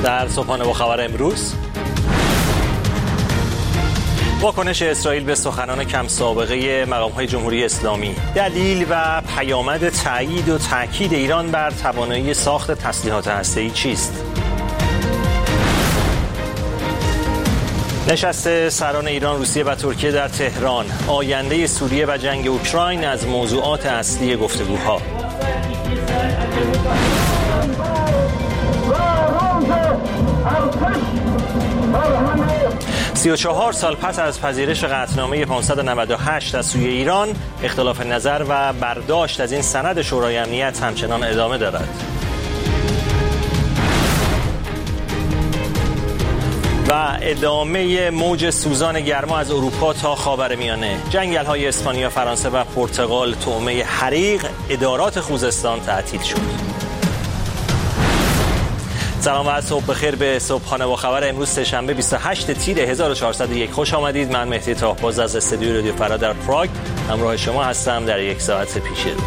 در صبحانه با خبر امروز، واکنش اسرائیل به سخنان کم سابقه مقام‌های جمهوری اسلامی، دلیل و پیامد تأیید و تاکید ایران بر توانایی ساخت تسلیحات هسته‌ای چیست؟ نشست سران ایران، روسیه و ترکیه در تهران، آینده سوریه و جنگ اوکراین از موضوعات اصلی گفتگوها. 34 سال پس از پذیرش قطعنامه 598 از سوی ایران، اختلاف نظر و برداشت از این سند شورای امنیت همچنان ادامه دارد. و ادامه موج سوزان گرما از اروپا تا خاورمیانه، جنگل‌های اسپانیا، فرانسه و پرتغال طعمه حریق، ادارات خوزستان تعطیل شد. سلام و صبح بخیر به صبحانه با خبر امروز سه‌شنبه 28 تیر 1401. خوش آمدید. من مهدی طاهباز از استودیوی رادیو فردا در پراگ همراه شما هستم در یک ساعت پیش رو.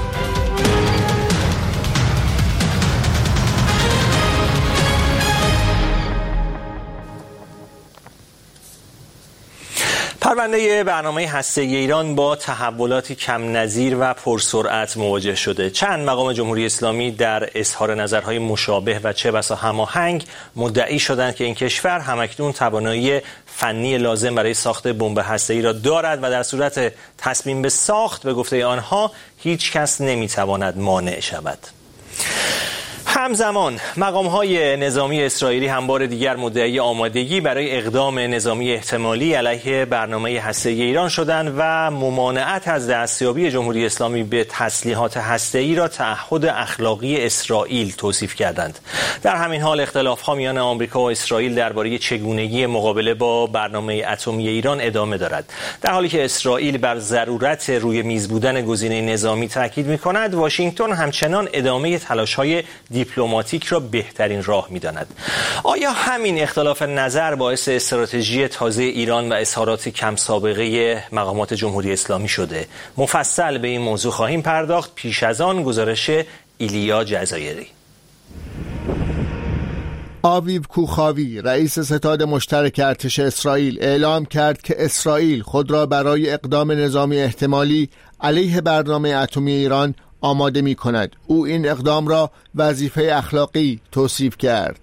پرونده برنامه هسته‌ای ایران با تحولاتی کم نظیر و پرسرعت مواجه شده. چند مقام جمهوری اسلامی در اظهار نظرهای مشابه و چه بسا هماهنگ مدعی شدند که این کشور همکنون توانایی فنی لازم برای ساخت بمب هسته‌ای را دارد و در صورت تصمیم به ساخت به گفته آنها هیچ کس نمیتواند مانع شود. همزمان مقام‌های نظامی اسرائیلی هم بار دیگر مدعی آمادگی برای اقدام نظامی احتمالی علیه برنامه هسته‌ای ایران شدند و ممانعت از دستیابی جمهوری اسلامی به تسلیحات هسته‌ای را تعهد اخلاقی اسرائیل توصیف کردند. در همین حال اختلاف‌ها میان آمریکا و اسرائیل درباره چگونگی مقابله با برنامه اتمی ایران ادامه دارد. در حالی که اسرائیل بر ضرورت روی میز بودن گزینه نظامی تاکید می‌کند، واشنگتن همچنان ادامه تلاش‌های دیپلماتیک را بهترین راه می‌داند. آیا همین اختلاف نظر باعث استراتژی تازه ایران و اظهارات کم سابقه مقامات جمهوری اسلامی شده؟ مفصل به این موضوع خواهیم پرداخت. پیش از آن گزارش ایلیا جزایری. آویو کوخاوی، رئیس ستاد مشترک ارتش اسرائیل، اعلام کرد که اسرائیل خود را برای اقدام نظامی احتمالی علیه برنامه اتمی ایران آماده می کند. او این اقدام را وظیفه اخلاقی توصیف کرد.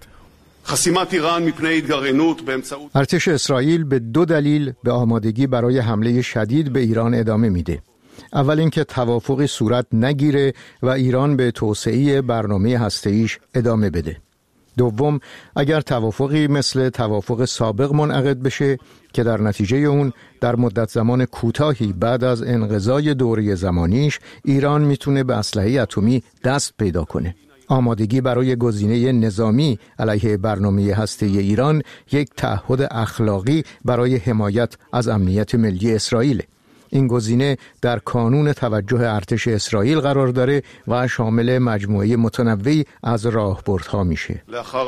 ارتش اسرائیل به 2 دلیل به آمادگی برای حمله شدید به ایران ادامه میده. اول اینکه توافقی صورت نگیره و ایران به توسعه برنامه هسته‌ایش ادامه بده. دوم، اگر توافقی مثل توافق سابق منعقد بشه که در نتیجه اون در مدت زمان کوتاهی بعد از انقضای دوره زمانیش ایران میتونه به اسلحه اتمی دست پیدا کنه. آمادگی برای گزینه نظامی علیه برنامه هسته‌ای ایران یک تعهد اخلاقی برای حمایت از امنیت ملی اسرائیل. این گزینه در کانون توجه ارتش اسرائیل قرار داره و شامل مجموعه متنوعی از راهبردها میشه.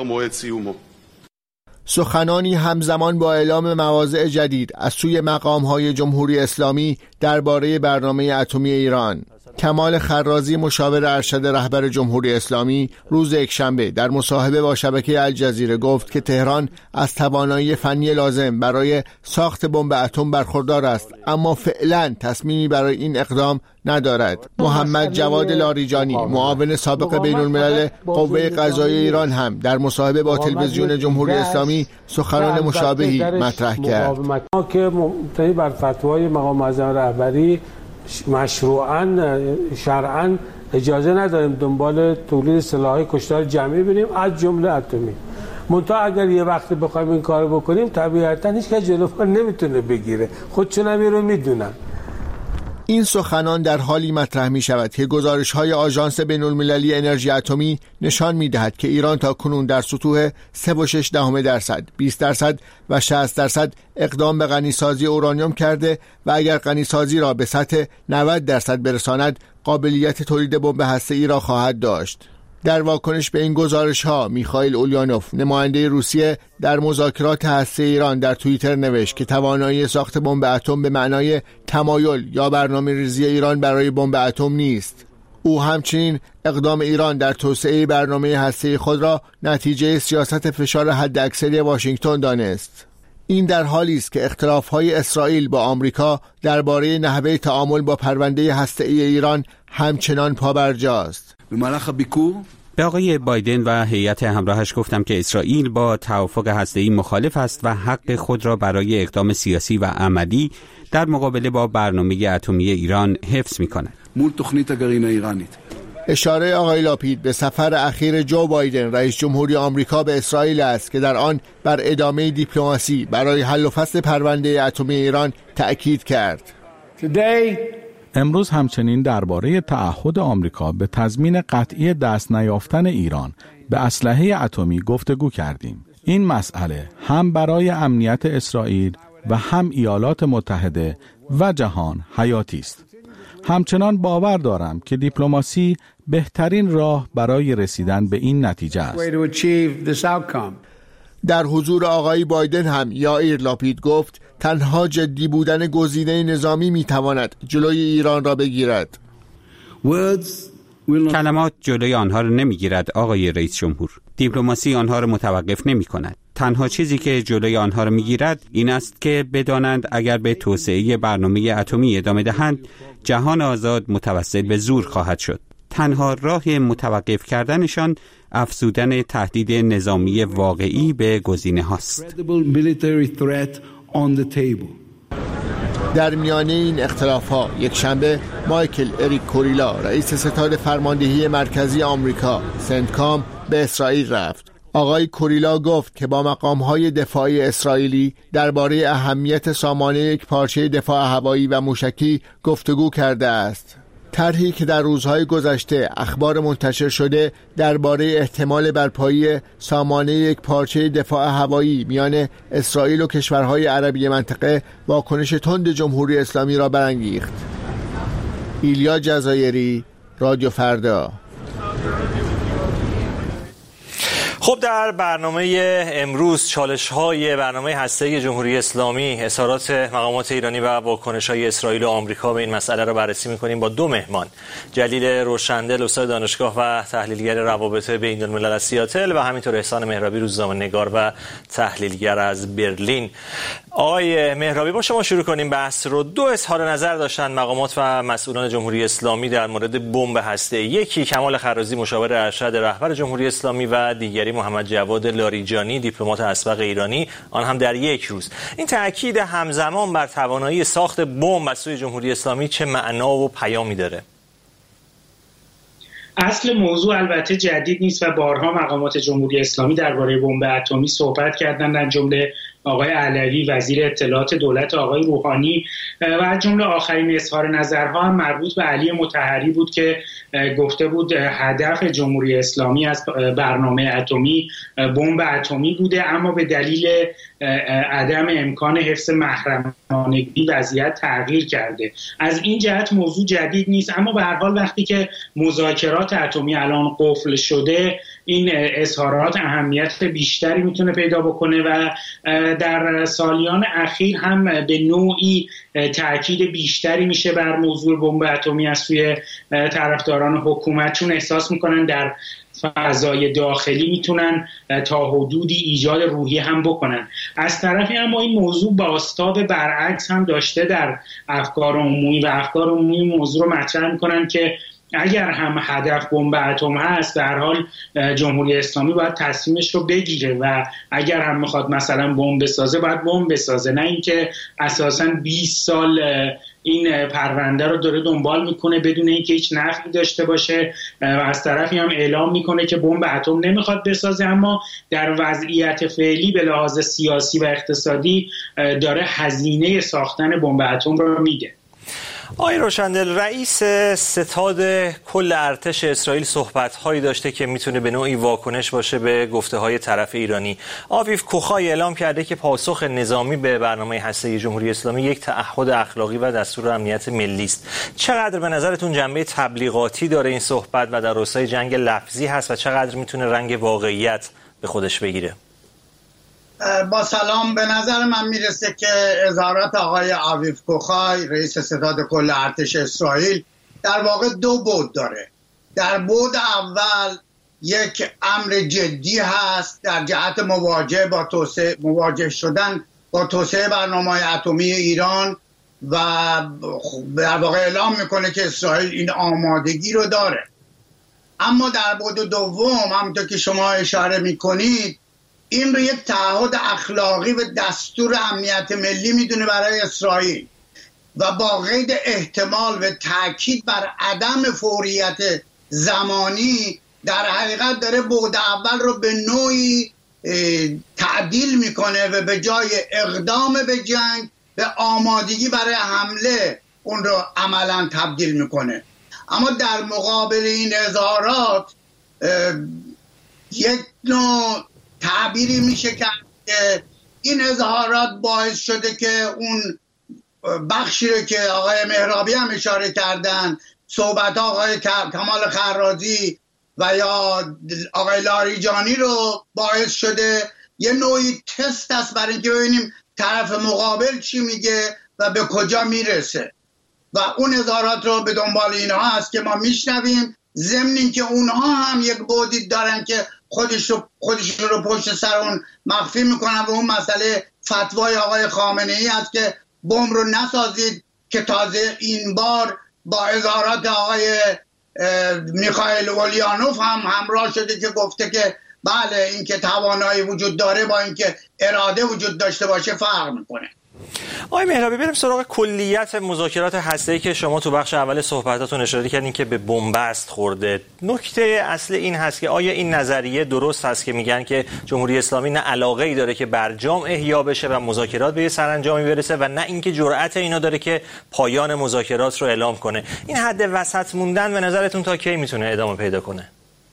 سخنانی همزمان با اعلام مواضع جدید از سوی مقام‌های جمهوری اسلامی درباره برنامه اتمی ایران. کمال خرازی، مشاور ارشد رهبر جمهوری اسلامی، روز یکشنبه در مصاحبه با شبکه الجزیره گفت که تهران از توانایی فنی لازم برای ساخت بمب اتم برخوردار است، اما فعلا تصمیمی برای این اقدام ندارد. محمد جواد لاریجانی، معاون سابق بین الملل قوه قضاییه ایران، هم در مصاحبه با تلویزیون جمهوری اسلامی سخنان مشابهی مطرح کرد. ما که مبتنی بر فتوای مقام معظم رهبری مشروعاً شرعاً اجازه نداریم دنبال تولید سلاح‌های کشتار جمعی بریم، از جمله اتمی. منتها اگر یه وقتی بخوایم این کارو بکنیم طبیعتاً هیچ کس جلوی نمیتونه بگیره. خودشون هم رو میدونن. این سخنان در حالی مطرح می شود که گزارش‌های آژانس بین‌المللی انرژی اتمی نشان می‌دهد که ایران تاکنون در سطوح 3.6%، 20% و 60% اقدام به غنیسازی اورانیوم کرده و اگر غنیسازی را به سطح 90% برساند قابلیت تولید بمب هسته‌ای را خواهد داشت. در واکنش به این گزارش‌ها میخائیل اولیانوف، نماینده روسیه در مذاکرات هسته‌ای ایران، در توییتر نوشت که توانایی ساخت بمب اتم به معنای تمایل یا برنامه‌ریزی ایران برای بمب اتم نیست. او همچنین اقدام ایران در توسعه برنامه هسته‌ای خود را نتیجه سیاست فشار حداکثری واشنگتن دانست. این در حالی است که اختلاف‌های اسرائیل با آمریکا درباره نحوه تعامل با پرونده هسته‌ای ایران همچنان پابرجاست. به آقای بایدن و هیئت همراهش گفتم که اسرائیل با توافق هسته‌ای مخالف است و حق خود را برای اقدام سیاسی و عملی در مقابله با برنامه اتمی ایران حفظ می‌کند. اشاره آقای لاپید به سفر اخیر جو بایدن رئیس جمهوری آمریکا به اسرائیل است که در آن بر ادامه دیپلماسی برای حل و فصل پرونده اتمی ایران تأکید کرد. امروز همچنین درباره تعهد آمریکا به تضمین قطعی دست نیافتن ایران به اسلحه اتمی گفتگو کردیم. این مسئله هم برای امنیت اسرائیل و هم ایالات متحده و جهان حیاتی است. همچنان باور دارم که دیپلماسی بهترین راه برای رسیدن به این نتیجه است. در حضور آقای بایدن هم یائیر لاپید گفت تنها جدی بودن گزینه نظامی میتواند جلوی ایران را بگیرد. کلمات جلوی آنها را نمیگیرد آقای رئیس جمهور. دیپلماسی آنها را متوقف نمی کند. تنها چیزی که جلوی آنها را میگیرد این است که بدانند اگر به توسعه برنامه اتمی ادامه دهند جهان آزاد متوسل به زور خواهد شد. تنها راه متوقف کردنشان افزودن تهدید نظامی واقعی به گزینه هاست. در میانه این اختلاف‌ها یک شنبه مایکل اریک کوریلا رئیس ستاد فرماندهی مرکزی آمریکا سنتکام به اسرائیل رفت. آقای کوریلا گفت که با مقام‌های دفاعی اسرائیلی درباره اهمیت سامانه یک پارچه دفاع هوایی و موشکی گفتگو کرده است. طرحی که در روزهای گذشته اخبار منتشر شده درباره احتمال برپایی سامانه یک پارچه دفاع هوایی میان اسرائیل و کشورهای عربی منطقه واکنش تند جمهوری اسلامی را برانگیخت. ایلیا جزایری، رادیو فردا. خب در برنامه امروز چالش‌های برنامه هسته‌ای جمهوری اسلامی، اظهارات مقامات ایرانی و واکنش‌های اسرائیل و آمریکا به این مسئله را بررسی می‌کنیم با دو مهمان. جلیل روشندل استاد دانشگاه و تحلیلگر روابط بین‌الملل از سیاتل و همینطور احسان مهرابی روزنامه‌نگار و تحلیلگر از برلین. آقای مهرابی با شما شروع کنیم بحث رو. دو اظهار نظر داشتن مقامات و مسئولان جمهوری اسلامی در مورد بمب هسته‌ای. یکی کمال خرازی مشاور ارشد رهبر جمهوری اسلامی و دیگری محمد جواد لاریجانی دیپلمات اسبق ایرانی، آن هم در یک روز. این تأکید همزمان بر توانایی ساخت بمب از سوی جمهوری اسلامی چه معنا و پیامی داره؟ اصل موضوع البته جدید نیست و بارها مقامات جمهوری اسلامی درباره بمب اتمی صحبت کردند، از جمله آقای علوی وزیر اطلاعات دولت آقای روحانی و از جمله آخرین اظهار نظرها هم مربوط به علی مطهری بود که گفته بود هدف جمهوری اسلامی از برنامه اتمی بمب اتمی بوده، اما به دلیل عدم امکان حفظ محرمانگی وضعیت تغییر کرده. از این جهت موضوع جدید نیست، اما به هر حال وقتی که مذاکرات اتمی الان قفل شده این اظهارات اهمیت بیشتری میتونه پیدا بکنه و در سالیان اخیر هم به نوعی تأکید بیشتری میشه بر موضوع بمب اتمی از سوی طرفداران حکومت، چون احساس میکنن در فضای داخلی میتونن تا حدودی ایجاد روحیه هم بکنن. از طرفی اما این موضوع بازتاب برعکس هم داشته در افکار عمومی و افکار عمومی موضوع رو مطرح میکنن که اگر هم هدف بمب اتم هست در حال جمهوری اسلامی باید تصمیمش رو بگیره و اگر هم میخواد مثلا بمب بسازه باید بمب بسازه، نه اینکه اساساً 20 سال این پرونده رو داره دنبال میکنه بدون اینکه هیچ نفعی داشته باشه و از طرفی هم اعلام میکنه که بمب اتم نمیخواد بسازه، اما در وضعیت فعلی به لحاظ سیاسی و اقتصادی داره هزینه ساختن بمب اتم رو میده. آقای روشندل، رئیس ستاد کل ارتش اسرائیل صحبت‌هایی داشته که میتونه به نوعی واکنش باشه به گفته‌های طرف ایرانی. آویف کوخای اعلام کرده که پاسخ نظامی به برنامه هسته‌ای جمهوری اسلامی یک تعهد اخلاقی و دستور امنیت ملی است. چقدر به نظرتون جنبه تبلیغاتی داره این صحبت و در راستای جنگ لفظی هست و چقدر میتونه رنگ واقعیت به خودش بگیره؟ با سلام، به نظر من میرسه که اظهارات آقای آویف کوخای رئیس ستاد کل ارتش اسرائیل در واقع دو بعد داره. در بعد اول یک امر جدی هست در جهت مواجه شدن با توسعه برنامه اتمی ایران و در واقع اعلام میکنه که اسرائیل این آمادگی رو داره. اما در بعد دوم همونطور که شما اشاره میکنید این رو یک تعهد اخلاقی و دستور امنیت ملی میدونه برای اسرائیل و با قید احتمال و تاکید بر عدم فوریت زمانی در حقیقت داره بعد اول رو به نوعی تعدیل میکنه و به جای اقدام به جنگ به آمادگی برای حمله اون رو عملا تبدیل میکنه. اما در مقابل این اظهارات یک نوع تعبیری میشه کرد که این اظهارات باعث شده که اون بخشی رو که آقای مهرابی هم اشاره کردن، صحبت آقای کمال خرازی و یا آقای لاریجانی رو باعث شده یه نوعی تست است برای اینکه ببینیم طرف مقابل چی میگه و به کجا میرسه و اون اظهارات رو به دنبال اینها هست که ما میشنویم، ضمن اینکه اونها هم یک بعدی دارن که خودشون رو پشت سر اون مخفی میکنن و اون مسئله فتوای آقای خامنه‌ای هست که بمب رو نسازید که تازه این بار با اظهارات آقای میخائیل اولیانوف هم همراه شده که گفته که بله این که توانایی وجود داره با اینکه اراده وجود داشته باشه فرق میکنه. آقای مهرابی بریم سراغ کلیت مذاکرات هسته‌ای که شما تو بخش اول صحبتاتون اشاره کردین که به بنبست خورده. نکته اصل این هست که آیا این نظریه درست هست که میگن که جمهوری اسلامی نه علاقه‌ای داره که برجام احیا بشه و مذاکرات به سرانجامی برسه و نه اینکه جرأت اینا داره که پایان مذاکرات رو اعلام کنه؟ این حد وسط موندن به نظرتون تا کی میتونه ادامه پیدا کنه؟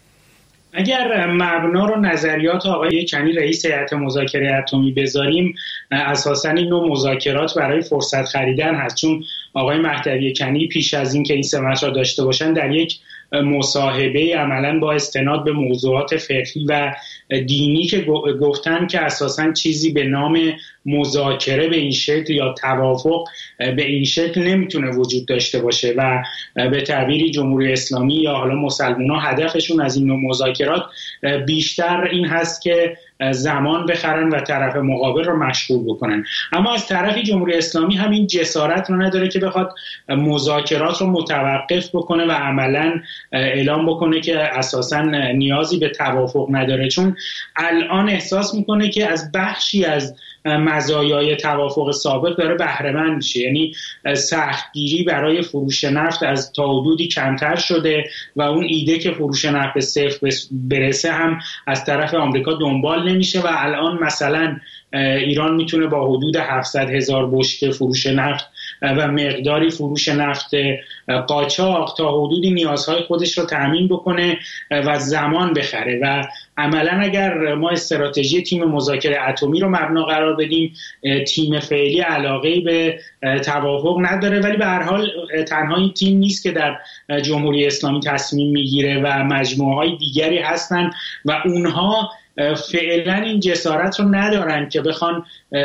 اگر مبنا رو نظریات آقای کنی رئیس هیئت مذاکره اتمی بذاریم، اساساً این نوع مذاکرات برای فرصت خریدن هست، چون آقای مهدوی کنی پیش از این که این سمت را داشته باشن در یک مصاحبه عملاً با استناد به موضوعات فقهی و دینی که گفتن که اساساً چیزی به نام مذاکره به این شکل یا توافق به این شکل نمیتونه وجود داشته باشه و به تعبیری جمهوری اسلامی یا حالا مسلمان‌ها هدفشون از این نوع مذاکرات بیشتر این هست که زمان بخرن و طرف مقابل رو مشغول بکنن. اما از طرفی جمهوری اسلامی همین جسارت رو نداره که بخواد مذاکرات رو متوقف بکنه و عملاً اعلام بکنه که اساساً نیازی به توافق نداره، چون الان احساس میکنه که از بخشی از مزایای توافق سابق داره بهره مند میشه. یعنی سختگیری برای فروش نفت از تا حدودی کمتر شده و اون ایده که فروش نفت به صفر برسه هم از طرف آمریکا دنبال نمیشه و الان مثلا ایران میتونه با حدود 700,000 بشکه فروش نفت و مقداری فروش نفت قاچاق تا حدودی نیازهای خودش رو تامین بکنه و زمان بخره و عملا اگر ما استراتژی تیم مذاکره اتمی رو مبنا قرار بدیم، تیم فعلی علاقه‌ای به توافق نداره، ولی به هر حال تنها این تیم نیست که در جمهوری اسلامی تصمیم میگیره و مجموعه‌های دیگری هستن و اونها فعلا این جسارت رو ندارن که بخوان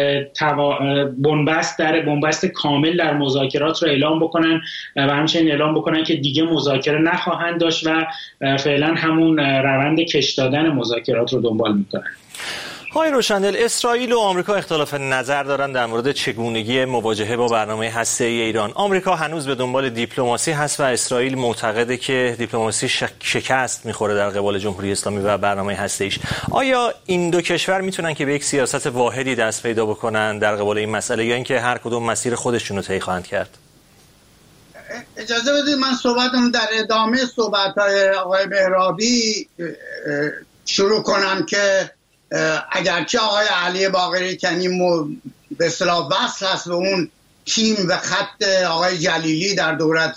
بنبست کامل در مذاکرات رو اعلام بکنن و همچنین اعلام بکنن که دیگه مذاکره نخواهند داشت و فعلا همون روند کش دادن مذاکرات رو دنبال میکنن. آقای روشندل، اسرائیل و آمریکا اختلاف نظر دارن در مورد چگونگی مواجهه با برنامه هسته‌ای ایران. آمریکا هنوز به دنبال دیپلماسی هست و اسرائیل معتقده که دیپلماسی شکست میخوره در قبال جمهوری اسلامی و برنامه هسته‌ایش. آیا این دو کشور میتونن که به یک سیاست واحدی دست پیدا بکنن در قبال این مسئله یا اینکه هر کدوم مسیر خودشون رو طی خواهند کرد؟ اجازه بدید من صحبتم در ادامه صحبت‌های آقای مهرابی شروع کنم که اگرچه آقای علی باقری کنی به اصطلاح وصل هست به اون تیم و خط آقای جلیلی در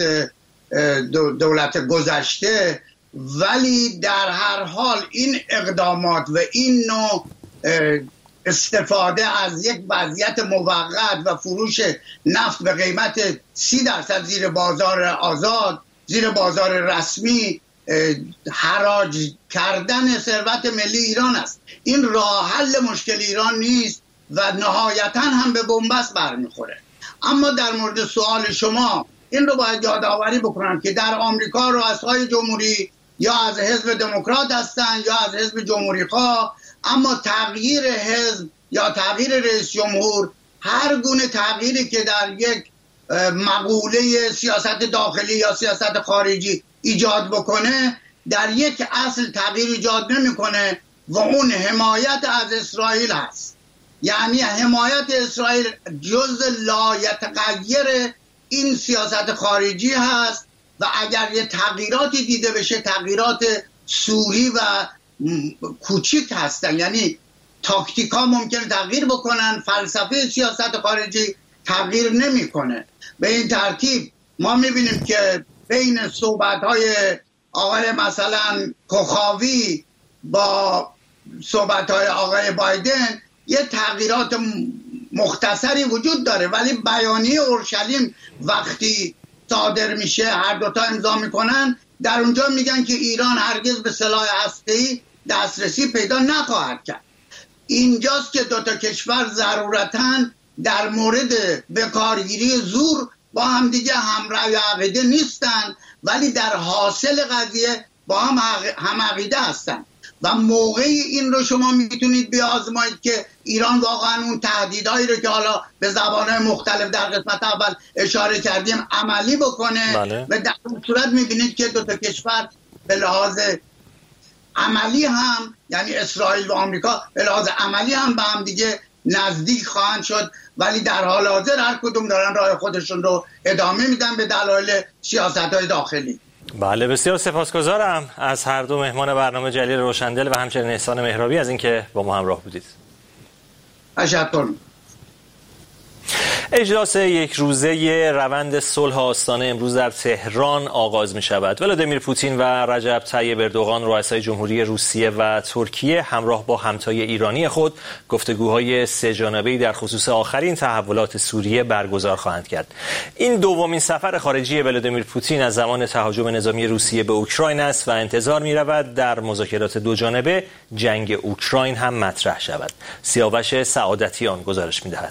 دولت گذشته، ولی در هر حال این اقدامات و این نوع استفاده از یک وضعیت موقت و فروش نفت به قیمت 30% زیر بازار آزاد، زیر بازار رسمی، حراج کردن ثروت ملی ایران است. این راه حل مشکل ایران نیست و نهایتا هم به بنبست برمیخوره. اما در مورد سوال شما این رو باید یادآوری بکنم که در آمریکا رؤسای جمهوری یا از حزب دموکرات هستن یا از حزب جمهوری خواه، اما تغییر حزب یا تغییر رئیس جمهور، هر گونه تغییری که در یک مقوله سیاست داخلی یا سیاست خارجی ایجاد بکنه، در یک اصل تغییر ایجاد نمیکنه و اون حمایت از اسرائیل هست. یعنی حمایت اسرائیل جزء لایتغیر این سیاست خارجی هست و اگر یه تغییراتی دیده بشه تغییرات سوری و کوچیک هستن، یعنی تاکتیکا ممکنه تغییر بکنن، فلسفه سیاست خارجی تغییر نمیکنه. به این ترتیب ما میبینیم که بین صحبت‌های آقای مثلا کوخاوی با صحبت‌های آقای بایدن یه تغییرات مختصری وجود داره، ولی بیانیه اورشلیم وقتی صادر میشه هر دوتا امضا میکنن، در اونجا میگن که ایران هرگز به سلاح هسته‌ای دسترسی پیدا نخواهد کرد. اینجاست که دوتا کشور ضرورتاً در مورد بکارگیری زور با هم دیگه همراه عقیده نیستن، ولی در حاصل قضیه با هم عقیده هستن و موقعی این رو شما میتونید بیازمایید که ایران واقعا اون تهدیدهایی رو که حالا به زبانهای مختلف در قسمت اول اشاره کردیم عملی بکنه. بله. و در اون صورت میبینید که دوتا کشور به لحاظ عملی هم، یعنی اسرائیل و آمریکا به لحاظ عملی هم به هم دیگه نزدیک خواهند شد، ولی در حال حاضر هر کدوم دارن راه خودشون رو ادامه میدن به دلایل سیاست‌های داخلی. بله، بسیار سپاسگزارم از هر دو مهمان برنامه جلیل روشندل و همچنین احسان مهرابی از اینکه با ما همراه بودید. تشکر. اجلاس یک روزه روند صلح آستانه امروز در تهران آغاز می شود. ولادیمیر پوتین و رجب طیب اردوغان رؤسای جمهوری روسیه و ترکیه همراه با همتای ایرانی خود گفتگوهای سه‌جانبه‌ای در خصوص آخرین تحولات سوریه برگزار خواهند کرد. این دومین سفر خارجی ولادیمیر پوتین از زمان تهاجم نظامی روسیه به اوکراین است و انتظار می رود در مذاکرات دوجانبه جنگ اوکراین هم مطرح شود. سیاوش سعادتیان گزارش می دهد.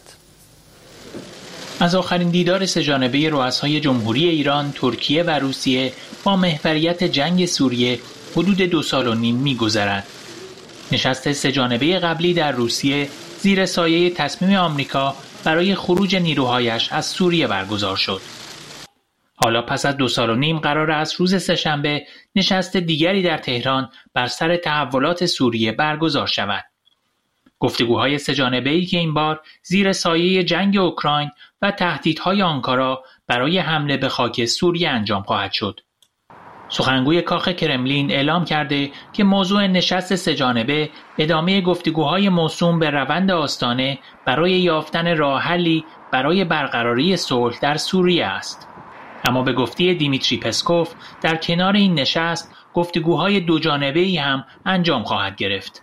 از آخرین دیدار سه‌جانبه رؤسای جمهوری ایران، ترکیه و روسیه با محوریت جنگ سوریه حدود 2.5 سال می‌گذرد. نشست سه‌جانبه قبلی در روسیه زیر سایه تصمیم آمریکا برای خروج نیروهایش از سوریه برگزار شد. حالا پس از 2.5 سال قرار است روز سه‌شنبه نشست دیگری در تهران بر سر تحولات سوریه برگزار شود. گفتگوهای سه‌جانبه‌ای که این بار زیر سایه جنگ اوکراین و تهدیدهای آنکارا برای حمله به خاک سوریه انجام خواهد شد. سخنگوی کاخ کرملین اعلام کرده که موضوع نشست سه‌جانبه ادامه گفتگوهای موسوم به روند آستانه برای یافتن راه حلی برای برقراری صلح در سوریه است. اما به گفته دیمیتری پسکوف در کنار این نشست گفتگوهای دوجانبه‌ای هم انجام خواهد گرفت.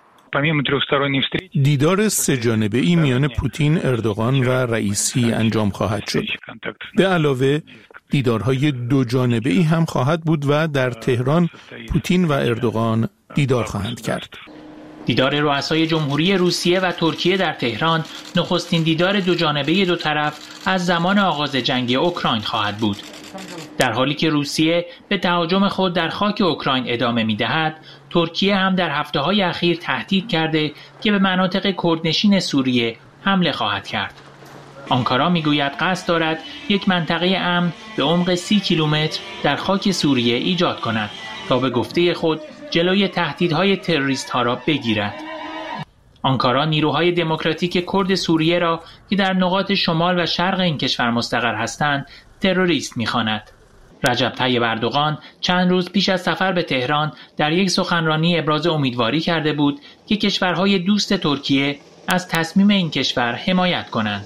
دیدار سه‌جانبه‌ای میان پوتین، اردوغان و رئیسی انجام خواهد شد. به علاوه دیدارهای دوجانبه‌ای هم خواهد بود و در تهران پوتین و اردوغان دیدار خواهند کرد. دیدار رؤسای جمهوری روسیه و ترکیه در تهران نخستین دیدار دوجانبه دو طرف از زمان آغاز جنگ اوکراین خواهد بود. در حالی که روسیه به تهاجم خود در خاک اوکراین ادامه می‌دهد، ترکیه هم در هفته‌های اخیر تهدید کرده که به مناطق کردنشین سوریه حمله خواهد کرد. آنکارا میگوید قصد دارد یک منطقه امن به عمق 30 کیلومتر در خاک سوریه ایجاد کند تا به گفته خود جلوی تهدیدهای تروریست‌ها را بگیرد. آنکارا نیروهای دموکراتیک کرد سوریه را که در نقاط شمال و شرق این کشور مستقر هستند تروریست می‌خواند. رجب طیب اردوغان چند روز پیش از سفر به تهران در یک سخنرانی ابراز امیدواری کرده بود که کشورهای دوست ترکیه از تصمیم این کشور حمایت کنند.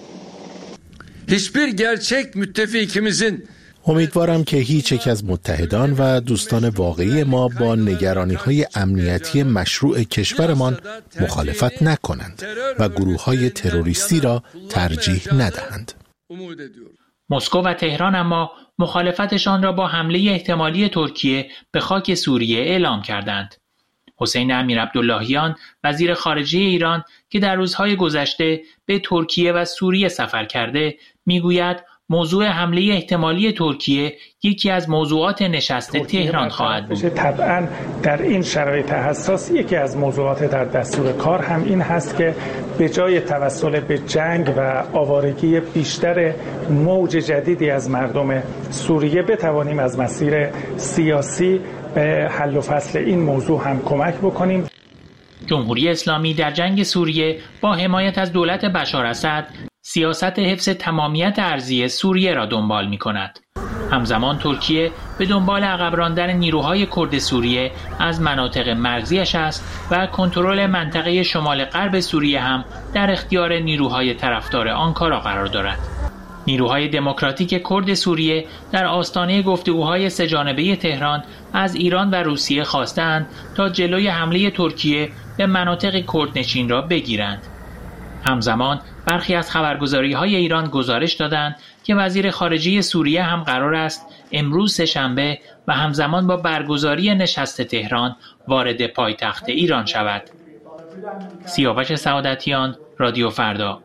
امیدوارم که هیچ یک از متحدان و دوستان واقعی ما با نگرانی‌های امنیتی مشروع کشورمان مخالفت نکنند و گروه‌های تروریستی را ترجیح ندهند. مسکو و تهران اما مخالفتشان را با حمله احتمالی ترکیه به خاک سوریه اعلام کردند. حسین امیرعبداللهیان وزیر خارجه ایران که در روزهای گذشته به ترکیه و سوریه سفر کرده میگوید موضوع حمله احتمالی ترکیه یکی از موضوعات نشست تهران خواهد بود. طبعا در این شرایط حساس یکی از موضوعات در دستور کار هم این هست که به جای توسل به جنگ و آوارگی بیشتر موج جدیدی از مردم سوریه بتوانیم از مسیر سیاسی به حل و فصل این موضوع هم کمک بکنیم. جمهوری اسلامی در جنگ سوریه با حمایت از دولت بشار اسد سیاست حفظ تمامیت ارضی سوریه را دنبال می کند. همزمان ترکیه به دنبال عقب راندن نیروهای کرد سوریه از مناطق مرزیش است و کنترل منطقه شمال غرب سوریه هم در اختیار نیروهای طرفدار آنکارا قرار دارد. نیروهای دموکراتیک کرد سوریه در آستانه گفتگوهای سه‌جانبه تهران از ایران و روسیه خواستند تا جلوی حمله ترکیه به مناطق کردنشین را بگیرند. همزمان برخی از خبرگزاری‌های ایران گزارش دادند که وزیر خارجه سوریه هم قرار است امروز سه‌شنبه و همزمان با برگزاری نشست تهران وارد پایتخت ایران شود. سیاوش سعادتیان، رادیو فردا.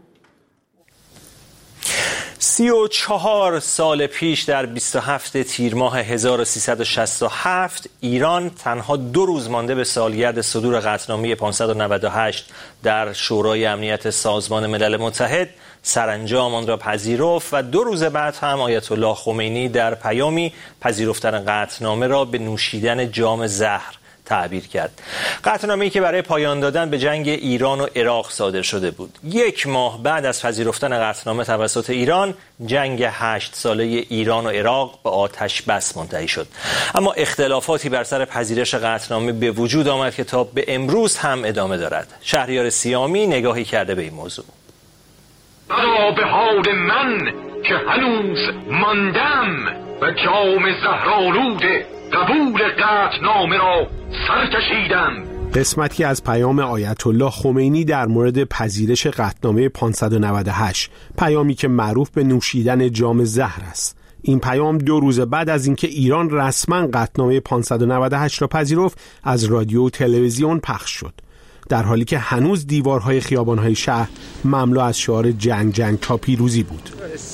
34 سال پیش در 27 تیر ماه 1367 ایران تنها 2 روز مانده به سالگرد صدور قطعنامه 598 در شورای امنیت سازمان ملل متحد سرانجام آن را پذیرفت و 2 روز بعد هم آیت الله خمینی در پیامی پذیرفتن قطعنامه را به نوشیدن جام زهر تعبیر کرد. قطعنامه‌ای که برای پایان دادن به جنگ ایران و عراق صادر شده بود. 1 ماه بعد از پذیرفتن قطعنامه توسط ایران، جنگ 8 ساله ایران و عراق به آتش بس منتهی شد. اما اختلافاتی بر سر پذیرش قطعنامه به وجود آمد که تا به امروز هم ادامه دارد. شهریار سیامی نگاهی کرده به این موضوع. به حال من که هنوز ماندم و جام زهرآلود قبول قطعنامه را سر کشیدم. قسمتی از پیام آیت الله خمینی در مورد پذیرش قطعنامه 598، پیامی که معروف به نوشیدن جام زهر است. این پیام 2 روز بعد از اینکه ایران رسما قطعنامه 598 را پذیرفت از رادیو و تلویزیون پخش شد، در حالی که هنوز دیوارهای خیابان‌های شهر مملو از شعار جنگ تا پیروزی بود.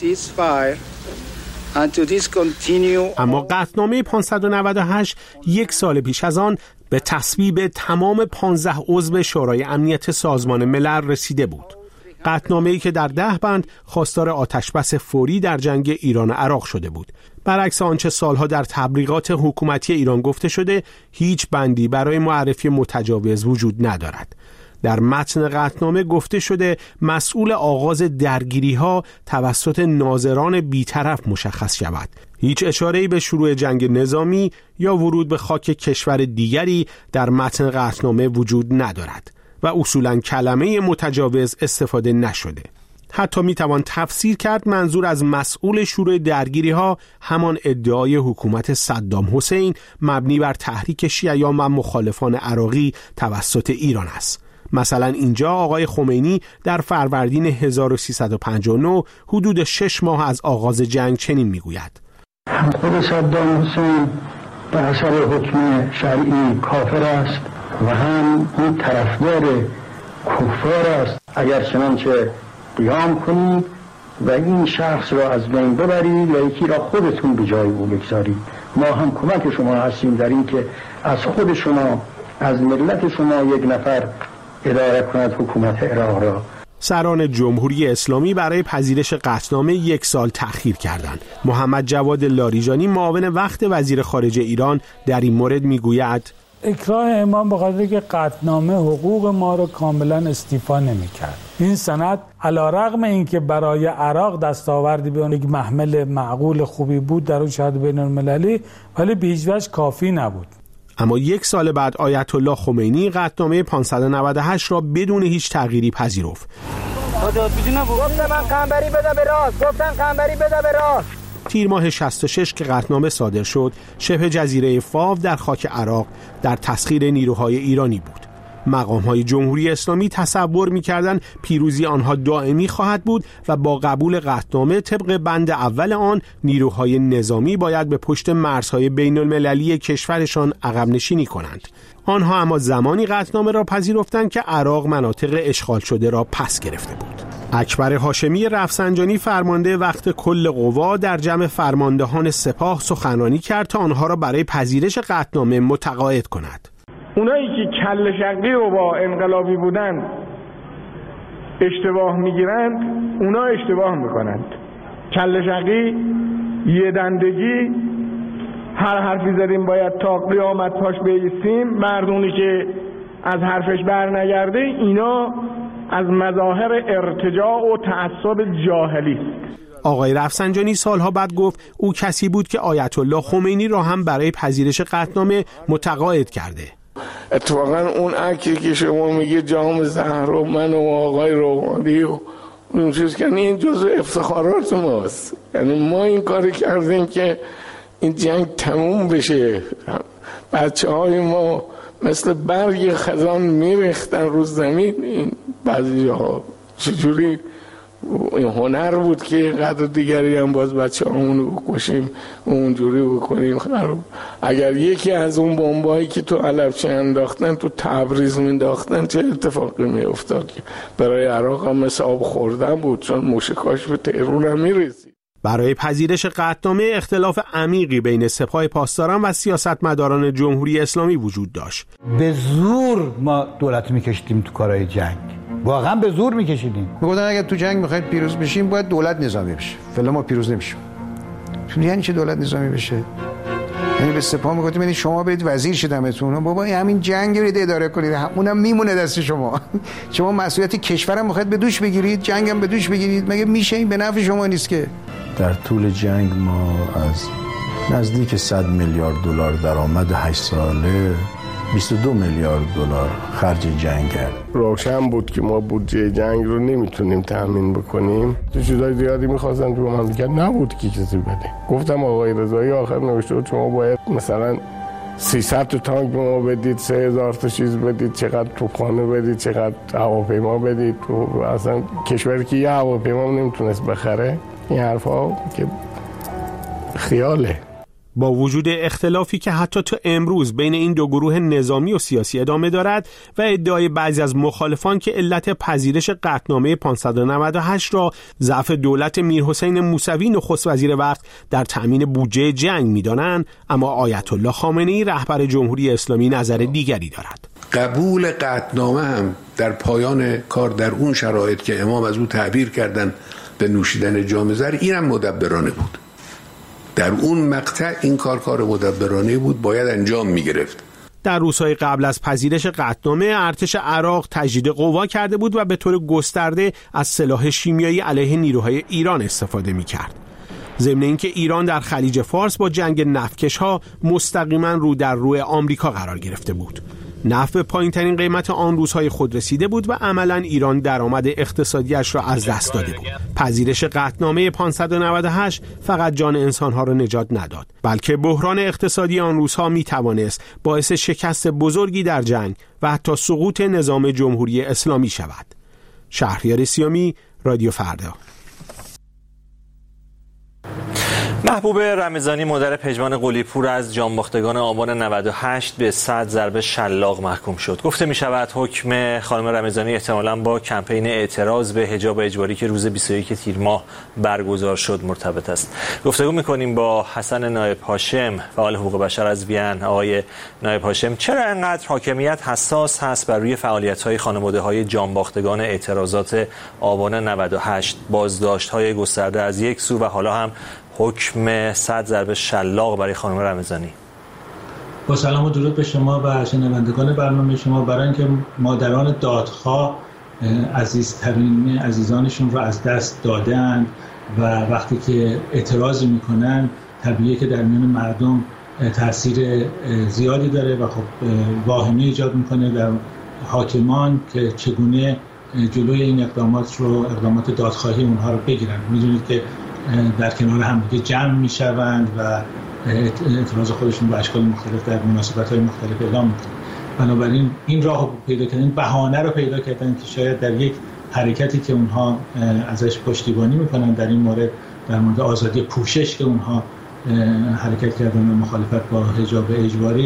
اما قطعنامه 598 1 سال پیش از آن به تصویب تمام 15 عضو شورای امنیت سازمان ملل رسیده بود. قطعنامه‌ای که در 10 بند خواستار آتشبس فوری در جنگ ایران و عراق شده بود. برعکس آنچه سالها در تبلیغات حکومتی ایران گفته شده، هیچ بندی برای معرفی متجاوز وجود ندارد. در متن قطعنامه گفته شده مسئول آغاز درگیری‌ها توسط ناظران بی‌طرف مشخص شود. هیچ اشاره‌ای به شروع جنگ نظامی یا ورود به خاک کشور دیگری در متن قطعنامه وجود ندارد و اصولاً کلمه متجاوز استفاده نشده. حتی میتوان تفسیر کرد منظور از مسئول شروع درگیری‌ها همان ادعای حکومت صدام حسین مبنی بر تحریک شیعیان و مخالفان عراقی توسط ایران است. مثلا اینجا آقای خمینی در فروردین 1359 حدود 6 ماه از آغاز جنگ چنین میگوید: خود صدام حسین به حسب حکم شرعی کافر است و هم این طرفدار کفار است. اگر چنانچه قیام کنید و این شخص را از بین ببرید و یکی را خودتون به جای او بگذارید، ما هم کمک شما هستیم در این که از خود شما، از ملت شما 1 نفر اداره کند حکومت عراق را. سران جمهوری اسلامی برای پذیرش قطعنامه 1 سال تأخیر کردند. محمد جواد لاریجانی معاون وقت وزیر خارجه ایران در این مورد میگوید: اکراه امام به خاطر که قطعنامه حقوق ما رو کاملا استیفا نمی‌کرد. این سند علیرغم اینکه برای عراق دستاوردی به اون یک محمل معقول خوبی بود در اون شهادت بین‌المللی، ولی به هیچ وجه کافی نبود. اما 1 سال بعد آیت الله خمینی قطعنامه 598 را بدون هیچ تغییری پذیرفت. گفتن قنبری بده به راست. تیر ماه 66 که قطعنامه صادر شد، شبه جزیره فاو در خاک عراق در تسخیر نیروهای ایرانی بود. مقام‌های جمهوری اسلامی تصور می‌کردند پیروزی آنها دائمی خواهد بود و با قبول قطعنامه طبق بند اول آن نیروهای نظامی باید به پشت مرزهای بین‌المللی کشورشان عقب نشینی کنند. آنها اما زمانی قطعنامه را پذیرفتند که عراق مناطق اشغال شده را پس گرفته بود. اکبر هاشمی رفسنجانی فرمانده وقت کل قوا در جمع فرماندهان سپاه سخنرانی کرد تا آنها را برای پذیرش قطعنامه متقاعد کند. اونایی که کله شقی رو با انقلابی بودن اشتباه میگیرند، اونا اشتباه میکنند. کله شقی، یه دندگی، هر حرفی زدیم باید تا قیامت پاش بیستیم، مردمی که از حرفش بر نگرده، اینا از مظاهر ارتجاع و تعصب جاهلی است. آقای رفسنجانی سالها بعد گفت او کسی بود که آیت الله خمینی را هم برای پذیرش قطعنامه متقاعد کرده. اتفاقا اون عکسی که شما میگه جام زهرا من و آقای روحانی و اون چیز که این جزء افتخارات ماست. یعنی ما این کاری کردیم که این جنگ تموم بشه. بچه‌های ما مثل برگ خزان میریختن رو زمین. این بعضی جاها چجوری این هنر بود که قدر دیگری هم باز بچه همونو بکشیم اونجوری بکنیم. اگر یکی از اون بمبایی که تو علبچه انداختن تو تبریز مینداختن چه اتفاقی میافتاد؟ برای عراق هم مثل آب خوردن بود، چون موشکاش به تهران هم میرسید. برای پذیرش قطعنامه اختلاف عمیقی بین سپاه پاسداران و سیاستمداران جمهوری اسلامی وجود داشت. به زور ما دولت میکشیدیم تو کارهای جنگ، واقعا به زور میکشیدیم. میگفتن اگه تو جنگ میخواید پیروز بشیم باید دولت نظامی بشه. فعلا ما پیروز نمیشیم. یعنی چه دولت نظامی بشه؟ یعنی به سپاه میگفتیم یعنی شما برید وزیر شدمتون، بابا همین جنگ رو اداره کنید، اونم میمونه دست شما. شما مسئولیت کشورم میخواید به دوش بگیرید، جنگم به دوش بگیرید، مگه میشه؟ این به نفع شما نیست که. در طول جنگ ما از نزدیک 100 میلیارد دلار درآمد 8 ساله 22 میلیارد دلار خرج جنگ کرد. روشن بود که ما بودجه جنگ رو نمیتونیم تامین بکنیم. تو چیزای زیادی می‌خواستن تو مملکت نبود که کسی بده. گفتم آقای رضایی آخر نوشته بود شما باید مثلا 300 تا تانک به ما بدید، 3000 تا چیز بدید، چقدر توپخانه بدید، چقدر هواپیما بدید. تو اصلا کشوری که یه هواپیما نمیتونست بخره، این حرفا که خیاله. با وجود اختلافی که حتی تا امروز بین این دو گروه نظامی و سیاسی ادامه دارد و ادعای بعضی از مخالفان که علت پذیرش قطعنامه 598 را ضعف دولت میرحسین موسوی نخست وزیر وقت در تأمین بودجه جنگ می‌دانند، اما آیت الله خامنه‌ای رهبر جمهوری اسلامی نظر دیگری دارد. قبول قطعنامه هم در پایان کار در اون شرایط که امام از او تعبیر کردن به نوشیدن جام زر، اینم مدبرانه بود. در اون مقطع این کار مدبرانه بود، باید انجام می‌گرفت. در روزهای قبل از پذیرش قطعنامه ارتش عراق تجدید قوا کرده بود و به طور گسترده از سلاح شیمیایی علیه نیروهای ایران استفاده می‌کرد. ضمن اینکه ایران در خلیج فارس با جنگ نفتکش‌ها مستقیما رو در روی آمریکا قرار گرفته بود. نفت به پایین‌ترین قیمت آن روزهای خود رسیده بود و عملاً ایران درآمد اقتصادیش را از دست داده بود. پذیرش قطعنامه 598 فقط جان انسانها را نجات نداد، بلکه بحران اقتصادی آن روزها می‌توانست باعث شکست بزرگی در جنگ و حتی سقوط نظام جمهوری اسلامی شود. شهریار سیامی، رادیو فردا. محبوب رمضانی مادر پژمان قلی‌پور از جانباختگان آبان 98 به 100 ضربه شلاق محکوم شد. گفته می شود حکم خانم رمضانی احتمالاً با کمپین اعتراض به حجاب اجباری که روز 21 تیر ماه برگزار شد مرتبط است. گفتگو می‌کنیم با حسن نایب هاشم فعال حقوق بشر از وین. آقای نایب هاشم، چرا انقدر حاکمیت حساس هست بر روی فعالیت‌های خانواده‌های جانباختگان اعتراضات آبان 98، بازداشت‌های گسترده از یک سو و حالا هم حکم 100 ضربه شلاق برای خانم رمضانی؟ با سلام و درود به شما و شنوندگان برنامه شما. برای اینکه مادران دادخواه عزیزترین عزیزانشون رو از دست دادن و وقتی که اعتراض میکنن طبیعیه که در میان مردم تاثیر زیادی داره و خب واهمه ایجاد میکنه در حاکمان که چگونه جلوی این اقدامات دادخواهی اونها رو بگیرن. میدونید که در کنار هم دیگه جمع میشوند و اعتراض خودشون به اشکال مختلف در مناسبت‌های مختلف اعلام میکنن. بنابراین این راه پیدا کردن، بهانه رو پیدا کردن که شاید در یک حرکتی که اونها ازش پشتیبانی میکنن، در این مورد در مورد آزادی پوشش که اونها حرکت کردن و مخالفت با حجاب اجباری،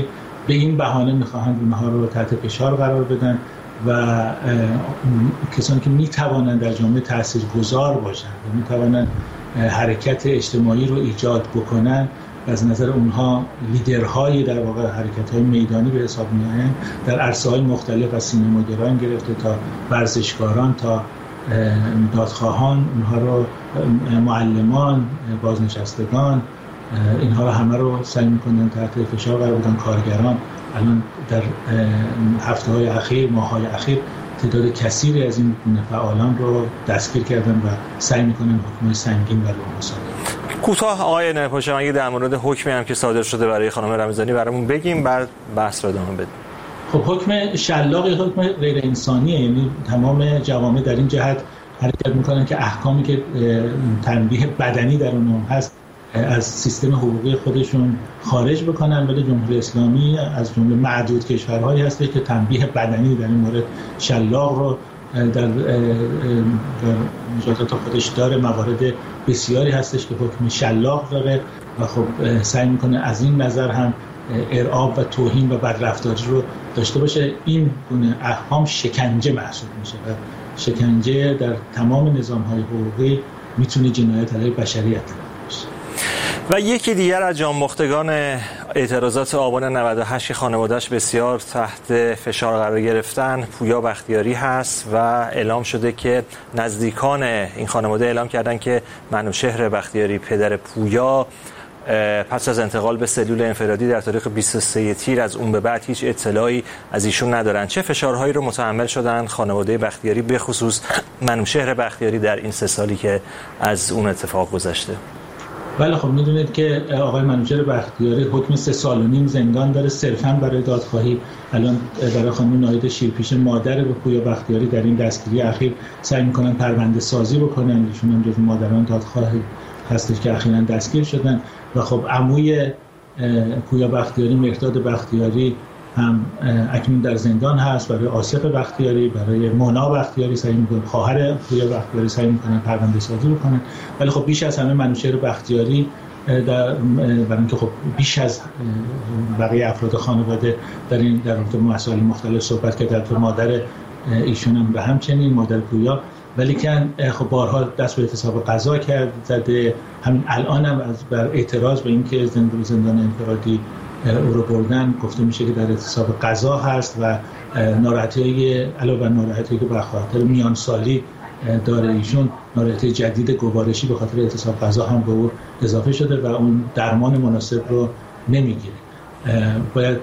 به این بهانه میخواهند اونها رو تحت فشار قرار بدن و کسانی که میتوانند در جامعه تاثیرگذار باشند و میتوانند حرکت اجتماعی رو ایجاد بکنن، از نظر اونها لیدرهای در واقع حرکت‌های میدانی به حساب می‌آیند در عرصه‌های مختلف، از سینماگران گرفته تا ورزشکاران تا دادخواهان، اونها رو معلمان، بازنشستگان، اینها رو همه رو سعی می‌کنن تحت فشار قرار بدن. کارگران الان در هفته‌های اخیر، ماه‌های اخیر تعداد کثیری از این فعالان رو دستگیر کردن و سعی می‌کنن حکم سنگین بر اونها صادر کنن. کوتاه آقای نایب پاشم اگه در مورد حکمی هم که صادر شده برای خانم رمضانی برامون بگیم، بعد بحث رو ادامه بدیم. خب حکم شلاق حکم غیر انسانیه، یعنی تمام جوامع در این جهت حرکت میکنن که احکامی که تنبیه بدنی در اون هست از سیستم حقوقی خودشون خارج بکنن، ولی جمهوری اسلامی از جمله معدود کشورهایی هست که تنبیه بدنی در این مورد شلاق رو در مجازات خودش داره. موارد بسیاری هستش که حکم شلاق داره و خب سعی میکنه از این نظر هم ارعاب و توهین و بدرفتاری رو داشته باشه. این گونه احکام شکنجه محسوب میشه و شکنجه در تمام نظام‌های حقوقی میتونه جنایت علیه بشریت باشه. و یکی دیگر از جانباختگان اعتراضات آبان 98 خانواده‌اش بسیار تحت فشار قرار گرفتن پویا بختیاری هست و اعلام شده که نزدیکان این خانواده اعلام کردن که منوشهر بختیاری پدر پویا پس از انتقال به سلول انفرادی در تاریخ 23 تیر از اون به بعد هیچ اطلاعی از ایشون ندارن. چه فشارهایی رو متحمل شدن خانواده بختیاری، به خصوص منوشهر بختیاری در این 3 سالی که از اون اتفاق گذشته؟ بله خب میدونید که آقای منوچهر بختیاری حکم 3.5 سال زندان داره صرفاً برای دادخواهی. الان برای خانم ناهید شیرپیشه مادر به پویا بختیاری در این دستگیری اخیر سعی میکنن پرونده سازی بکنن. ایشون هم جزو مادران دادخواه هستش که اخیراً دستگیر شدن و خب عموی پویا بختیاری مهرداد بختیاری هم اکنون در زندان هست. برای آصف بختیاری، برای مونا بختیاری سعی میکنن، خواهر پویا بختیاری سعی میکنن پرونده سازی بکنن. ولی خب بیش از همه منوچهر بختیاری برای اینکه خب بیش از بقیه افراد خانواده در این در رابطه با مسائل مختلف صحبت کرد، در مادر ایشون هم به همچنین مادر پویا، ولی که خب بارها دست به اعتصاب قضا کرد زده. همین الان هم بر اعتراض به اینکه زندان انفرادی او رو بردن گفته میشه که در اعتصاب قضا هست و ناراحتی علاوه بر ناراحتی که به خاطر میان سالی داره ایشون، ناراحتی جدید گوارشی به خاطر اعتصاب قضا هم به او اضافه شده و اون درمان مناسب رو نمیگیره. باید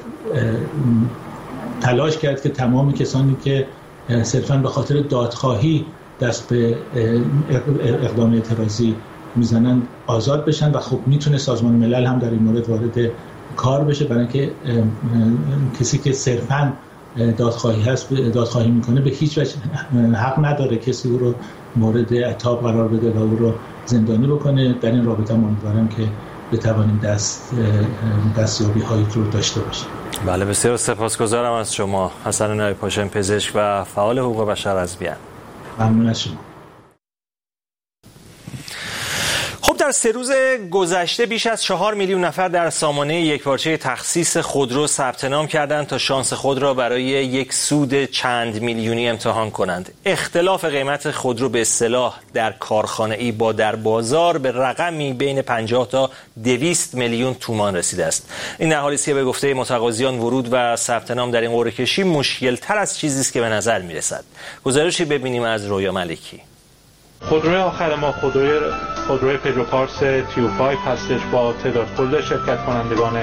تلاش کرد که تمام کسانی که صرفاً به خاطر دادخواهی دست به اقدام اعتراضی میزنن آزاد بشن و خب میتونه سازمان ملل هم در این مورد وارد کار بشه، برای اینکه کسی که صرفاً دادخواهی میکنه به هیچ وجه حق نداره کسی او رو مورد عتاب قرار بده و او رو زندانی بکنه. در این رابطه امیدوارم که بتوانیم دستیابی هایی رو داشته باشیم. بله بسیار سپاسگزارم از شما حسن نایب پاشم، پزشک و فعال حقوق بشر از وین. ممنون از شما. خب در 3 روز گذشته بیش از 4 میلیون نفر در سامانه یکپارچه تخصیص خودرو ثبت نام کردند تا شانس خود را برای یک سود چند میلیونی امتحان کنند. اختلاف قیمت خودرو به اصطلاح در کارخانه‌ای با در بازار به رقمی بین 50 تا 200 میلیون تومان رسیده است. این در حالی است که به گفته متقاضیان ورود و ثبت نام در این قرعه کشی مشکل‌تر از چیزی است که به نظر می‌رسد. گزارشی ببینیم از رویا ملکی. خودروی آخر ما خودروی پژو پارس تیو 5 هستش با تعداد کل شرکت کنندگان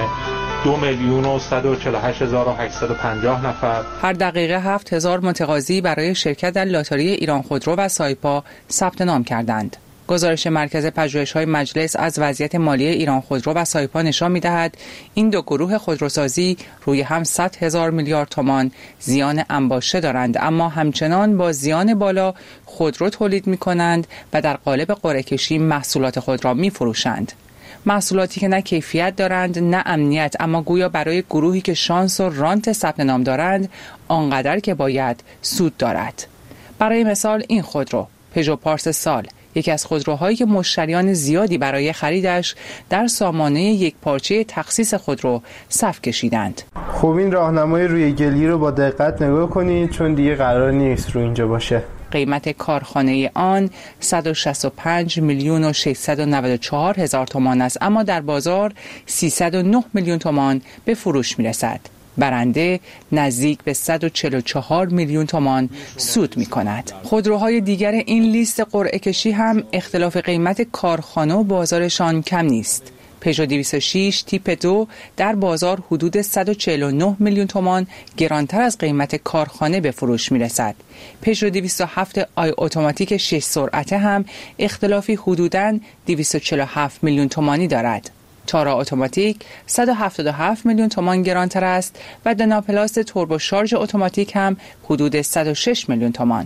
2,148,850 نفر. هر دقیقه 7,000 متقاضی برای شرکت در لاتاری ایران خودرو و سایپا ثبت نام کردند. گزارش مرکز پژوهش‌های مجلس از وضعیت مالی ایران خودرو و سایپا نشان می‌دهد این دو گروه خودروسازی روی هم 100,000 میلیارد تومان زیان انباشته دارند، اما همچنان با زیان بالا خودرو تولید می‌کنند و در قالب قرعه کشی محصولات خود را می‌فروشند. محصولاتی که نه کیفیت دارند نه امنیت، اما گویا برای گروهی که شانس و رانت ثبت نام دارند آنقدر که باید سود دارد. برای مثال این خودرو پژو پارس سال یکی از خودروهایی که مشتریان زیادی برای خریدش در سامانه یک پارچه تخصیص خودرو صف کشیدند. خب این راهنمای روی گلی رو با دقت نگاه کنید چون دیگه قرار نیست رو اینجا باشه. قیمت کارخانه آن 165 میلیون و 694 هزار تومان است، اما در بازار 309 میلیون تومان به فروش میرسد. برنده نزدیک به 144 میلیون تومان سود می کند. خودروهای دیگر این لیست قرعه کشی هم اختلاف قیمت کارخانه و بازارشان کم نیست. پژو 206 تیپ 2 در بازار حدود 149 میلیون تومان گرانتر از قیمت کارخانه به فروش می رسد. پژو 207 آی اتوماتیک 6 سرعته هم اختلافی حدوداً 247 میلیون تومانی دارد. تارا اتوماتیک 177 میلیون تومان گرانتر است و دنا پلاس توربو شارژ اتوماتیک هم حدود 106 میلیون تومان.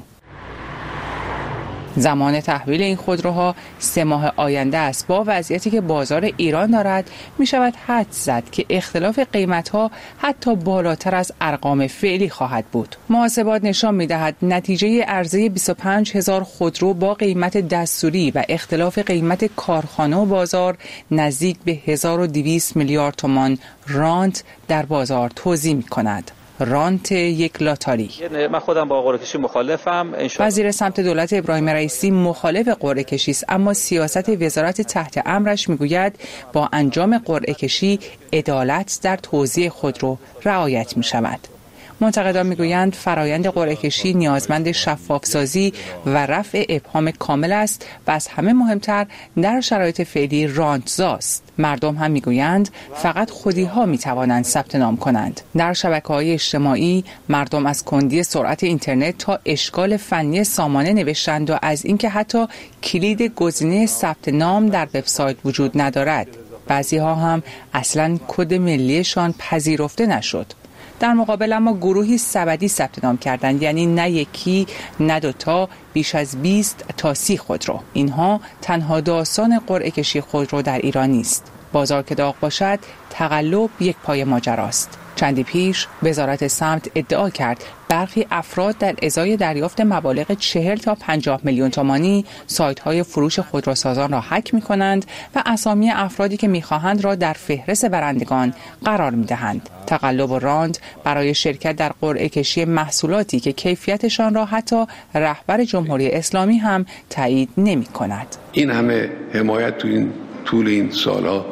زمان تحویل این خودروها 3 ماه آینده است. با وضعیتی که بازار ایران دارد می شود حدس زد که اختلاف قیمت‌ها حتی بالاتر از ارقام فعلی خواهد بود. محاسبات نشان می دهد نتیجه عرضه 25,000 خودرو با قیمت دستوری و اختلاف قیمت کارخانه و بازار نزدیک به 1200 میلیارد تومان رانت در بازار توزیع می کند. رانت یک لاتاری. من خودم با قرعه کشی مخالفم. وزیر سمت دولت ابراهیم رئیسی مخالف قرعه کشی است، اما سیاست وزارت تحت امرش میگوید با انجام قرعه کشی عدالت در توزیع خودرو رعایت می شود. منتقدان میگویند فرایند قرعه کشی نیازمند شفافسازی و رفع ابهام کامل است و از همه مهمتر در شرایط فعلی رانتزاست. مردم هم میگویند فقط خودی‌ها میتوانند ثبت نام کنند. در شبکه‌های اجتماعی مردم از کندی سرعت اینترنت تا اشکال فنی سامانه نوشتند و از اینکه حتی کلید گزینه ثبت نام در وبسایت وجود ندارد. بعضی‌ها هم اصلاً کد ملیشان پذیرفته نشد. در مقابل اما گروهی سبدی ثبت نام کردند، یعنی نه یکی نه دوتا، بیش از 20 تا 30 خودرو. اینها تنها داستان قرعه کشی خودرو در ایران نیست. بازار که داغ باشد تقلب یک پای ماجراست. چندی پیش وزارت سمت ادعا کرد برخی افراد در ازای دریافت مبالغ 40 تا 50 میلیون تومانی سایت‌های فروش خودروسازان را هک می‌کنند و اسامی افرادی که می‌خواهند را در فهرست برندگان قرار می‌دهند. تقلب و راند برای شرکت در قرعه کشی محصولاتی که کیفیتشان را حتی رهبر جمهوری اسلامی هم تایید نمی‌کند. این همه حمایت طول این سال‌ها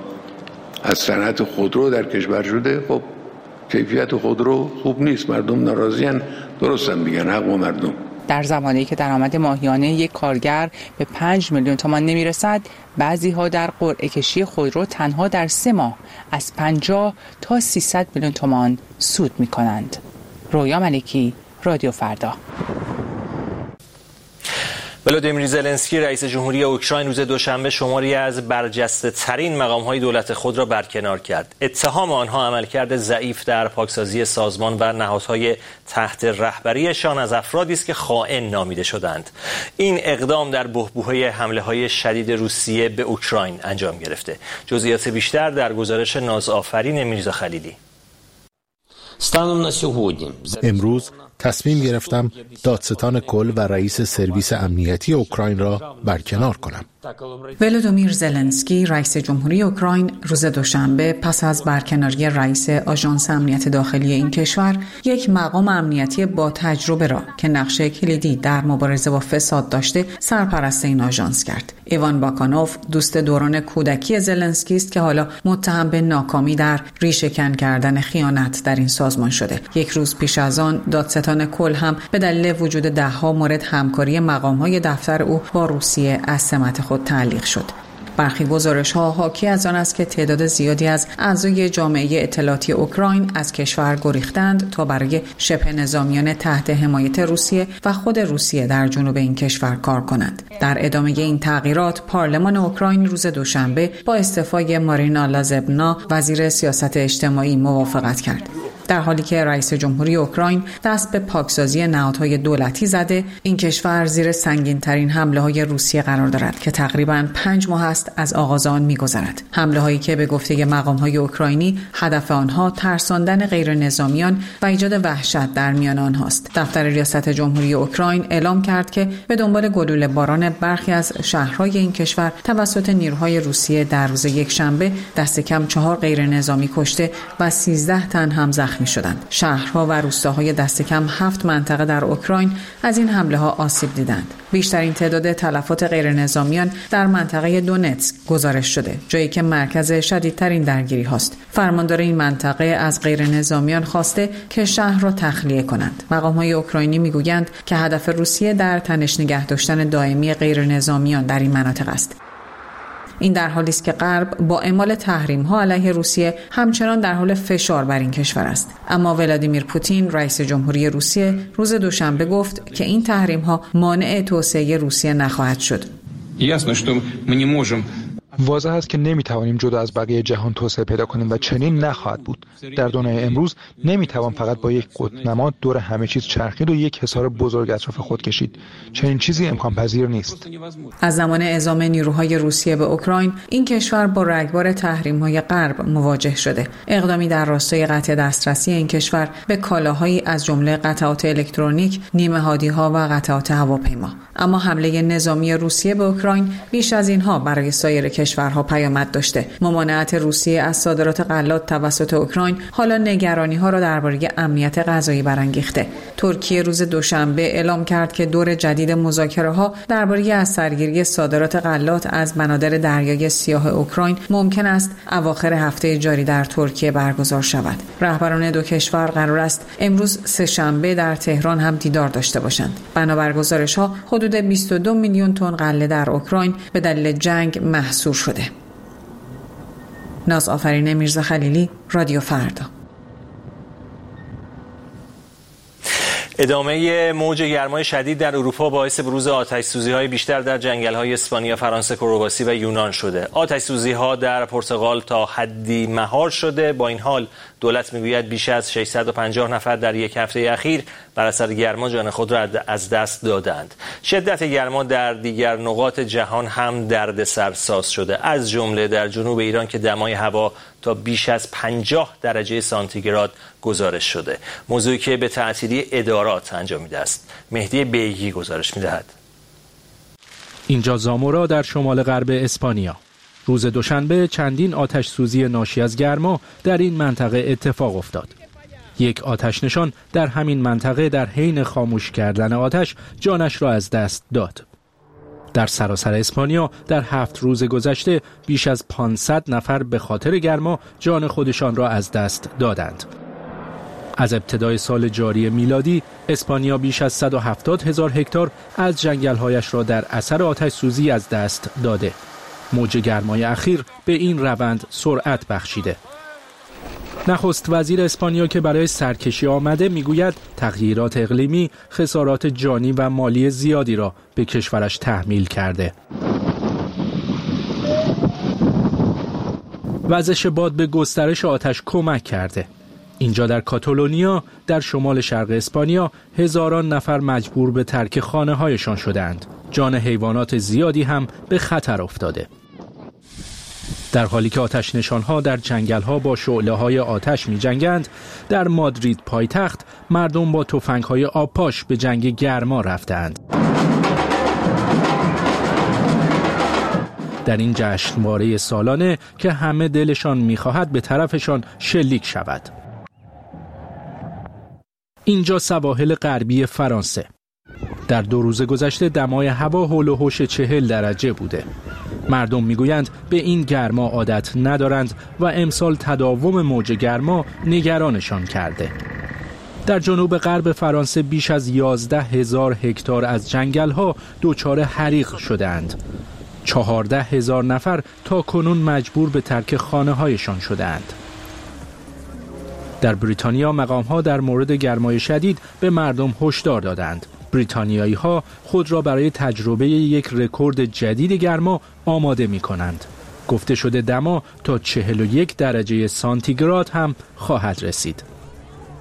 از صنعت خودرو در کشور شده، خب کیفیت خودرو خوب نیست، مردم ناراضی‌اند، درستن میگن، حق با مردم. در زمانی که درآمد ماهیانه یک کارگر به 5 میلیون تومان نمیرسد، بعضی‌ها در قرعه کشی خودرو تنها در 3 ماه از 50 تا 300 میلیون تومان سود می‌کنند. رویا ملکی، رادیو فردا. ولودیمیر زلنسکی رئیس جمهوری اوکراین روز دوشنبه شماری از برجسته‌ترین مقام‌های دولت خود را برکنار کرد. اتهام آنها عملکرد ضعیف در پاکسازی سازمان و نهادهای تحت رهبریشان از افرادی است که خائن نامیده شدند. این اقدام در بحبوحه حمله‌های شدید روسیه به اوکراین انجام گرفته. جزئیات بیشتر در گزارش نازآفرین میرزا خلیلی. امروز تصمیم گرفتم دادستان کل و رئیس سرویس امنیتی اوکراین را برکنار کنم. ولودیمیر زلنسکی رئیس جمهوری اوکراین روز دوشنبه پس از برکناری رئیس آژانس امنیت داخلی این کشور یک مقام امنیتی با تجربه را که نقشه کلیدی در مبارزه با فساد داشته سرپرست این آژانس کرد. ایوان باکانوف دوست دوران کودکی زلنسکی است که حالا متهم به ناکامی در ریشه‌کن کردن خیانت در این سازمان شده. یک روز پیش از آن دادستان کل هم به دلیل وجود ده‌ها مورد همکاری مقام‌های دفتر او با روسیه از سمت خود تعلیق شد. برخی گزارش‌ها حاکی از آن است که تعداد زیادی از اعضای جامعه اطلاعاتی اوکراین از کشور گریختند تا برای شبه نظامیان تحت حمایت روسیه و خود روسیه در جنوب این کشور کار کنند. در ادامه این تغییرات پارلمان اوکراین روز دوشنبه با استعفای مارینا لازبنا وزیر سیاست اجتماعی موافقت کرد. در حالی که رئیس جمهوری اوکراین دست به پاکسازی نهادهای دولتی زده، این کشور زیر سنگین‌ترین حمله‌های روسیه قرار دارد که تقریباً 5 ماه است از آغاز آن می‌گذرد. حمله‌هایی که به گفته مقام‌های اوکراینی هدف آنها ترساندن غیرنظامیان و ایجاد وحشت در میان آنهاست. دفتر ریاست جمهوری اوکراین اعلام کرد که به دنبال گلوله باران برخی از شهرهای این کشور توسط نیروهای روسیه در روز یکشنبه دست کم 4 غیرنظامی کشته و 13 تن هم زخمی شدند. شهرها و روستاهای دست کم 7 منطقه در اوکراین از این حمله‌ها آسیب دیدند. بیشترین تعداد تلفات غیرنظامیان در منطقه دونتسک گزارش شده، جایی که مرکز شدیدترین درگیری هاست. فرماندار این منطقه از غیرنظامیان خواسته که شهر را تخلیه کنند. مقام‌های اوکراینی میگویند که هدف روسیه در تنش نگه داشتن دائمی غیرنظامیان در این مناطق است. این در حالی است که غرب با اعمال تحریم‌ها علیه روسیه همچنان در حال فشار بر این کشور است. اما ولادیمیر پوتین رئیس جمهوری روسیه روز دوشنبه گفت که این تحریم‌ها مانع توسعه روسیه نخواهد شد. واضح است که نمیتوانیم جدا از بقیه جهان توسعه پیدا کنیم و چنین نخواهد بود. در دنیای امروز نمیتوان فقط با یک قطب‌نما دور همه چیز چرخید و یک حصار بزرگ اطراف خود کشید. چنین چیزی امکان پذیر نیست. از زمان اعزام نیروهای روسیه به اوکراین، این کشور با رگبار تحریم‌های غرب مواجه شده. اقدامی در راستای قطع دسترسی این کشور به کالاهایی از جمله قطعات الکترونیک، نیمه‌هادی‌ها و قطعات هواپیما. اما حمله نظامی روسیه به اوکراین بیش از اینها برای سایر کشورها پیامد داشته. ممانعت روسیه از صادرات غلات توسط اوکراین حالا نگرانی‌ها را درباره امنیت غذایی برانگیخته. ترکیه روز دوشنبه اعلام کرد که دور جدید مذاکره‌ها درباره از سرگیری صادرات غلات از بنادر دریای سیاه اوکراین ممکن است اواخر هفته جاری در ترکیه برگزار شود. رهبران دو کشور قرار است امروز سه‌شنبه در تهران هم دیدار داشته باشند. بنابر گزارش‌ها حدود 22 میلیون تن غله در اوکراین به دلیل جنگ محصور شده. ناز آفرین میرزا خلیلی، رادیو فردا. ادامه موج گرمای شدید در اروپا باعث بروز آتش‌سوزی‌های بیشتر در جنگل‌های اسپانیا، فرانسه، کرواسی و یونان شده. آتش‌سوزی‌ها در پرتغال تا حدی مهار شده. با این حال دولت میگوید بیش از 650 نفر در یک هفته اخیر بر اثر گرما جان خود را از دست دادند. شدت گرما در دیگر نقاط جهان هم دردسرساز شده، از جمله در جنوب ایران که دمای هوا تا بیش از 50 درجه سانتیگراد گزارش شده. موضوعی که به تعطیلی ادارات انجامیده است. مهدی بیگی گزارش می‌دهد. اینجا زامورا در شمال غرب اسپانیا. روز دوشنبه چندین آتش سوزی ناشی از گرما در این منطقه اتفاق افتاد. یک آتش نشان در همین منطقه در حین خاموش کردن آتش جانش را از دست داد. در سراسر اسپانیا در 7 روز گذشته بیش از 500 نفر به خاطر گرما جان خودشان را از دست دادند. از ابتدای سال جاری میلادی اسپانیا بیش از 170,000 هکتار از جنگل‌هایش را در اثر آتش سوزی از دست داده. موج گرمای اخیر به این روند سرعت بخشیده. نخست وزیر اسپانیا که برای سرکشی آمده میگوید تغییرات اقلیمی خسارات جانی و مالی زیادی را به کشورش تحمیل کرده. وزش باد به گسترش آتش کمک کرده. اینجا در کاتالونیا در شمال شرق اسپانیا هزاران نفر مجبور به ترک خانه‌هایشان شدند. جان حیوانات زیادی هم به خطر افتاده. در حالی که آتش نشانها در جنگل‌ها با شعله‌های آتش می‌جنگند، در مادرید پایتخت مردم با تفنگ‌های آبپاش به جنگ گرما رفتند. در این جشنواره سالانه که همه دلشان می‌خواهد به طرفشان شلیک شود. اینجا سواحل غربی فرانسه. در 2 روز گذشته دمای هوا حول و حوش 40 درجه بوده. مردم میگویند به این گرما عادت ندارند و امسال تداوم موج گرما نگرانشان کرده. در جنوب غرب فرانسه بیش از 11,000 هکتار از جنگل‌ها دچار حریق شدند. 14,000 نفر تا کنون مجبور به ترک خانه‌هایشان شدند. در بریتانیا مقام‌ها در مورد گرمای شدید به مردم هشدار دادند. بریتانیایی‌ها خود را برای تجربه یک رکورد جدید گرما آماده می‌کنند. گفته شده دما تا 41 درجه سانتیگراد هم خواهد رسید.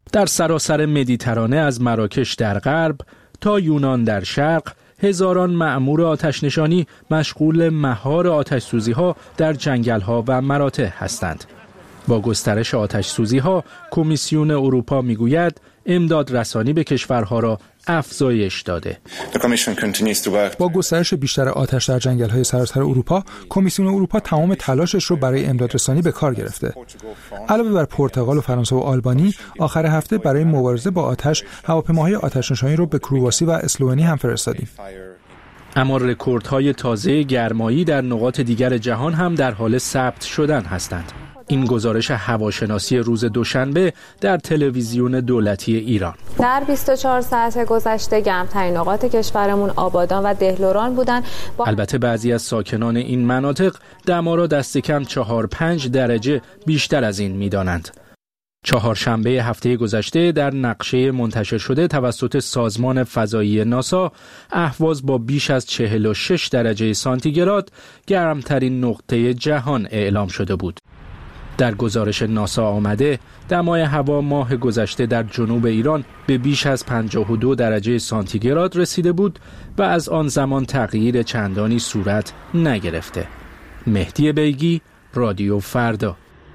در سراسر مدیترانه از مراکش در غرب تا یونان در شرق هزاران مأمور آتش‌نشانی مشغول مهار آتش‌سوزی‌ها در جنگل‌ها و مراتع هستند. با گسترش آتش‌سوزی‌ها، کمیسیون اروپا می‌گوید امداد رسانی به کشورها را افزایش داده. با گسترش بیشتر آتش در جنگل‌های سراسر اروپا، کمیسیون اروپا تمام تلاشش رو برای امداد رسانی به کار گرفته. علاوه بر پرتغال و فرانسه و آلبانی، آخر هفته برای مبارزه با آتش، هواپیماهای آتش‌نشانی رو به کرواسی و اسلوونی هم فرستادیم. اما رکوردهای تازه گرمایی در نقاط دیگر جهان هم در حال ثبت شدن هستند. این گزارش هواشناسی روز دوشنبه در تلویزیون دولتی ایران. در 24 ساعت گذشته گرمترین نقاط کشورمون آبادان و دهلوران بودند. البته بعضی از ساکنان این مناطق دما را دست کم 4-5 درجه بیشتر از این می‌دانند. چهارشنبه هفته گذشته در نقشه منتشر شده توسط سازمان فضایی ناسا، اهواز با بیش از 46 درجه سانتیگراد گرمترین نقطه جهان اعلام شده بود. در گزارش ناسا آمده دمای هوا ماه گذشته در جنوب ایران به بیش از 52 درجه سانتیگراد رسیده بود و از آن زمان تغییر چندانی صورت نگرفته. مهدی بیگی، رادیو فردا.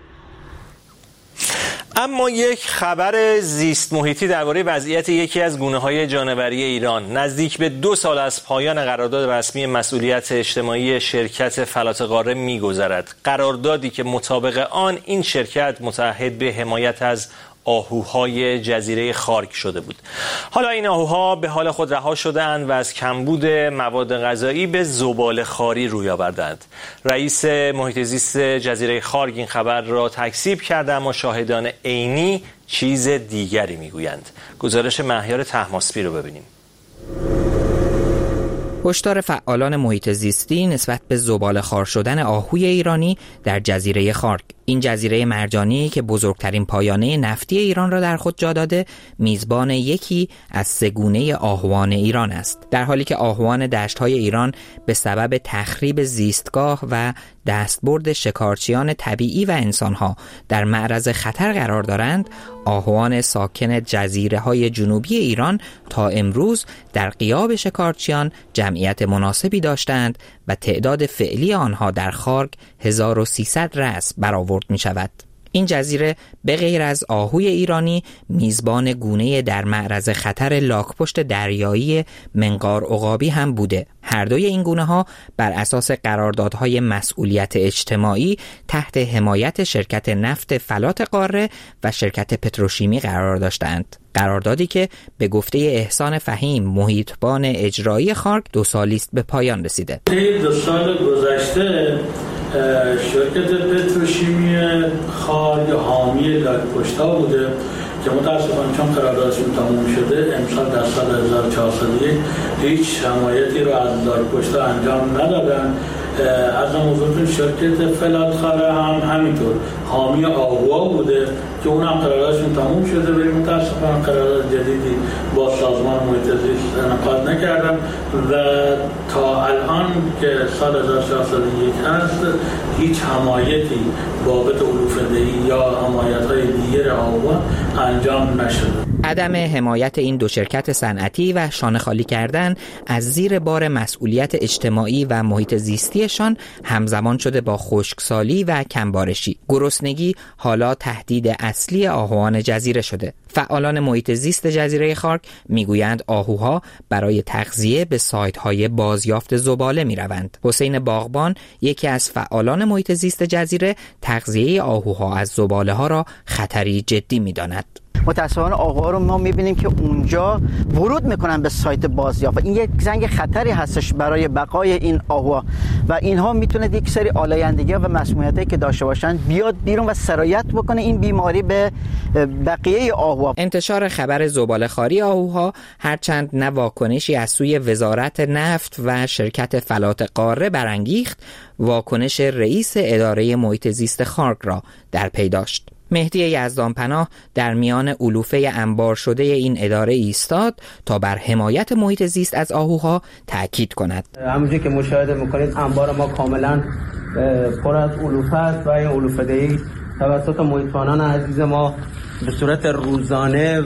اما یک خبر زیست محیطی درباره وضعیت یکی از گونه‌های جانوری ایران. نزدیک به 2 سال از پایان قرارداد رسمی مسئولیت اجتماعی شرکت فلات قاره می‌گذرد. قراردادی که مطابق آن این شرکت متعهد به حمایت از آهوهای جزیره خارک شده بود. حالا این آهوها به حال خود رها شدند و از کمبود مواد غذایی به زباله‌خواری روی آوردند. رئیس محیط زیست جزیره خارک این خبر را تکذیب کرده، اما شاهدان عینی چیز دیگری میگویند. گزارش مهیار طهماسبی رو ببینیم. هشدار فعالان محیط زیستی نسبت به زباله‌خوار شدن آهوی ایرانی در جزیره خارک. این جزیره مرجانی که بزرگترین پایانه نفتی ایران را در خود جا داده، میزبان یکی از 3 گونه آهوان ایران است. در حالی که آهوان دشت‌های ایران به سبب تخریب زیستگاه و دستبرد شکارچیان طبیعی و انسان‌ها در معرض خطر قرار دارند، آهوان ساکن جزیره‌های جنوبی ایران تا امروز در غیاب شکارچیان جمعیت مناسبی داشتند و تعداد فعلی آنها در خارک 1300 رأس برآورد می شود. این جزیره به غیر از آهوی ایرانی میزبان گونه در معرض خطر لاک‌پشت دریایی منقار عقابی هم بوده. هر دوی این گونه ها بر اساس قراردادهای مسئولیت اجتماعی تحت حمایت شرکت نفت فلات قاره و شرکت پتروشیمی قرار داشتند. قراردادی که به گفته احسان فهیم محیطبان اجرایی خارک 2 سالی است به پایان رسیده. 2 سال گذشته شرکت پتروشیمی خارک حامی لاک‌پشت‌ها بوده که متاسفانه چون قراردادشون تموم شده امسال در سال 1401 هیچ حمایتی رو از لاک‌پشت‌ها انجام ندادن. از موضوع شرکت فلات قاره هم همینطور حامی آهوها بوده که اون هم قراردادشون تموم شده ولی متاسفانه قرارداد جدیدی با سازمان محیط زیست انعقاد نکردن و تا الان که سال 1401 هست هیچ حمایتی بابت علوفه‌دهی یا حمایت‌های دیگر آهوها انجام نشده. عدم حمایت این 2 شرکت صنعتی و شانه خالی کردن از زیر بار مسئولیت اجتماعی و محیط زیستیشان همزمان شده با خشکسالی و کمبارشی. گرسنگی حالا تهدید اصلی آهوان جزیره شده. فعالان محیط زیست جزیره خارک میگویند آهوها برای تغذیه به سایت‌های بازیافت زباله میروند. حسین باغبان، یکی از فعالان محیط زیست جزیره، تغذیه آهوها از زباله‌ها را خطری جدی می‌داند. متاسفانه آهوها رو ما می‌بینیم که اونجا ورود می‌کنن به سایت بازیافت. این یک زنگ خطری هستش برای بقای این آهوها و اینها میتونه یک سری آلایندگی و مسمومیتی که داشته باشن بیاد بیرون و سرایت بکنه این بیماری به بقیه آهوها. انتشار خبر زباله‌خواری آهوها هرچند نه واکنشی از سوی وزارت نفت و شرکت فلات قاره برانگیخت، واکنش رئیس اداره محیط زیست خارک را در پی داشت. مهدی یزدانپناه در میان علوفه انبار شده این اداره ایستاد تا بر حمایت محیط زیست از آهوها تأکید کند. همونجوری که مشاهده میکنید انبار ما کاملا پر از علوفه است و این علوفه‌دهی توسط محیطبانان عزیز ما به صورت روزانه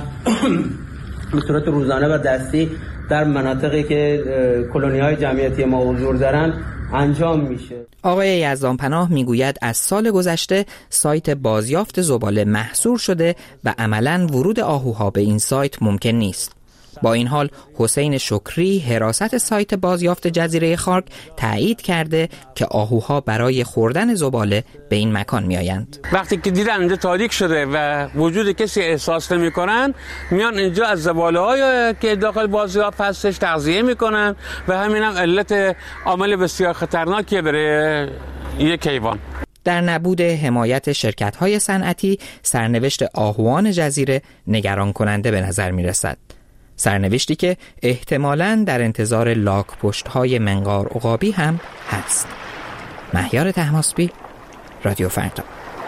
و دستی در مناطقی که کلونی‌های جمعیتی ما حضور دارن انجام میشه. آقای یزدانپناه میگوید از سال گذشته سایت بازیافت زباله محصور شده و عملاً ورود آهوها به این سایت ممکن نیست. با این حال حسین شکری حراست سایت بازیافت جزیره خارک تایید کرده که آهوها برای خوردن زباله به این مکان میآیند. وقتی که دیدن اینجا تاریک شده و وجود کسی احساس نمی‌کنن، میان اینجا از زباله‌های که داخل بازیافت هستش تغذیه میکنن و همین هم علت عامل بسیار خطرناکیه برای یک حیوان. در نبود حمایت شرکت‌های صنعتی، سرنوشت آهوان جزیره نگران کننده به نظر می‌رسد. سرنوشتی که احتمالاً در انتظار لاک پشت‌های منقار عقابی هم هست. مهیار طهماسبی، رادیو فردا.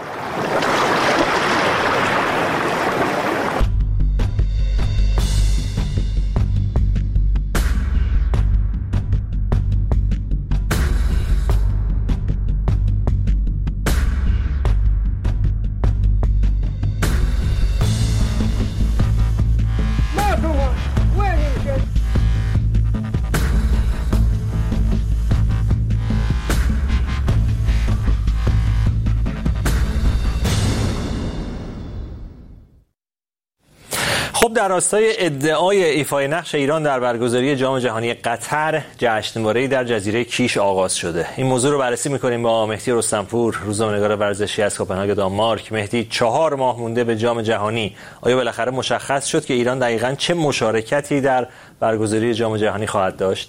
خب در راستای ادعای ایفای نقش ایران در برگزاری جام جهانی قطر، جشنواره‌ای در جزیره کیش آغاز شده. این موضوع رو بررسی می‌کنیم با مهدی رستمپور، روزنامه‌نگار ورزشی از کوپنهاگ دانمارک. مهدی، 4 ماه مونده به جام جهانی، آیا بالاخره مشخص شد که ایران دقیقاً چه مشارکتی در برگزاری جام جهانی خواهد داشت؟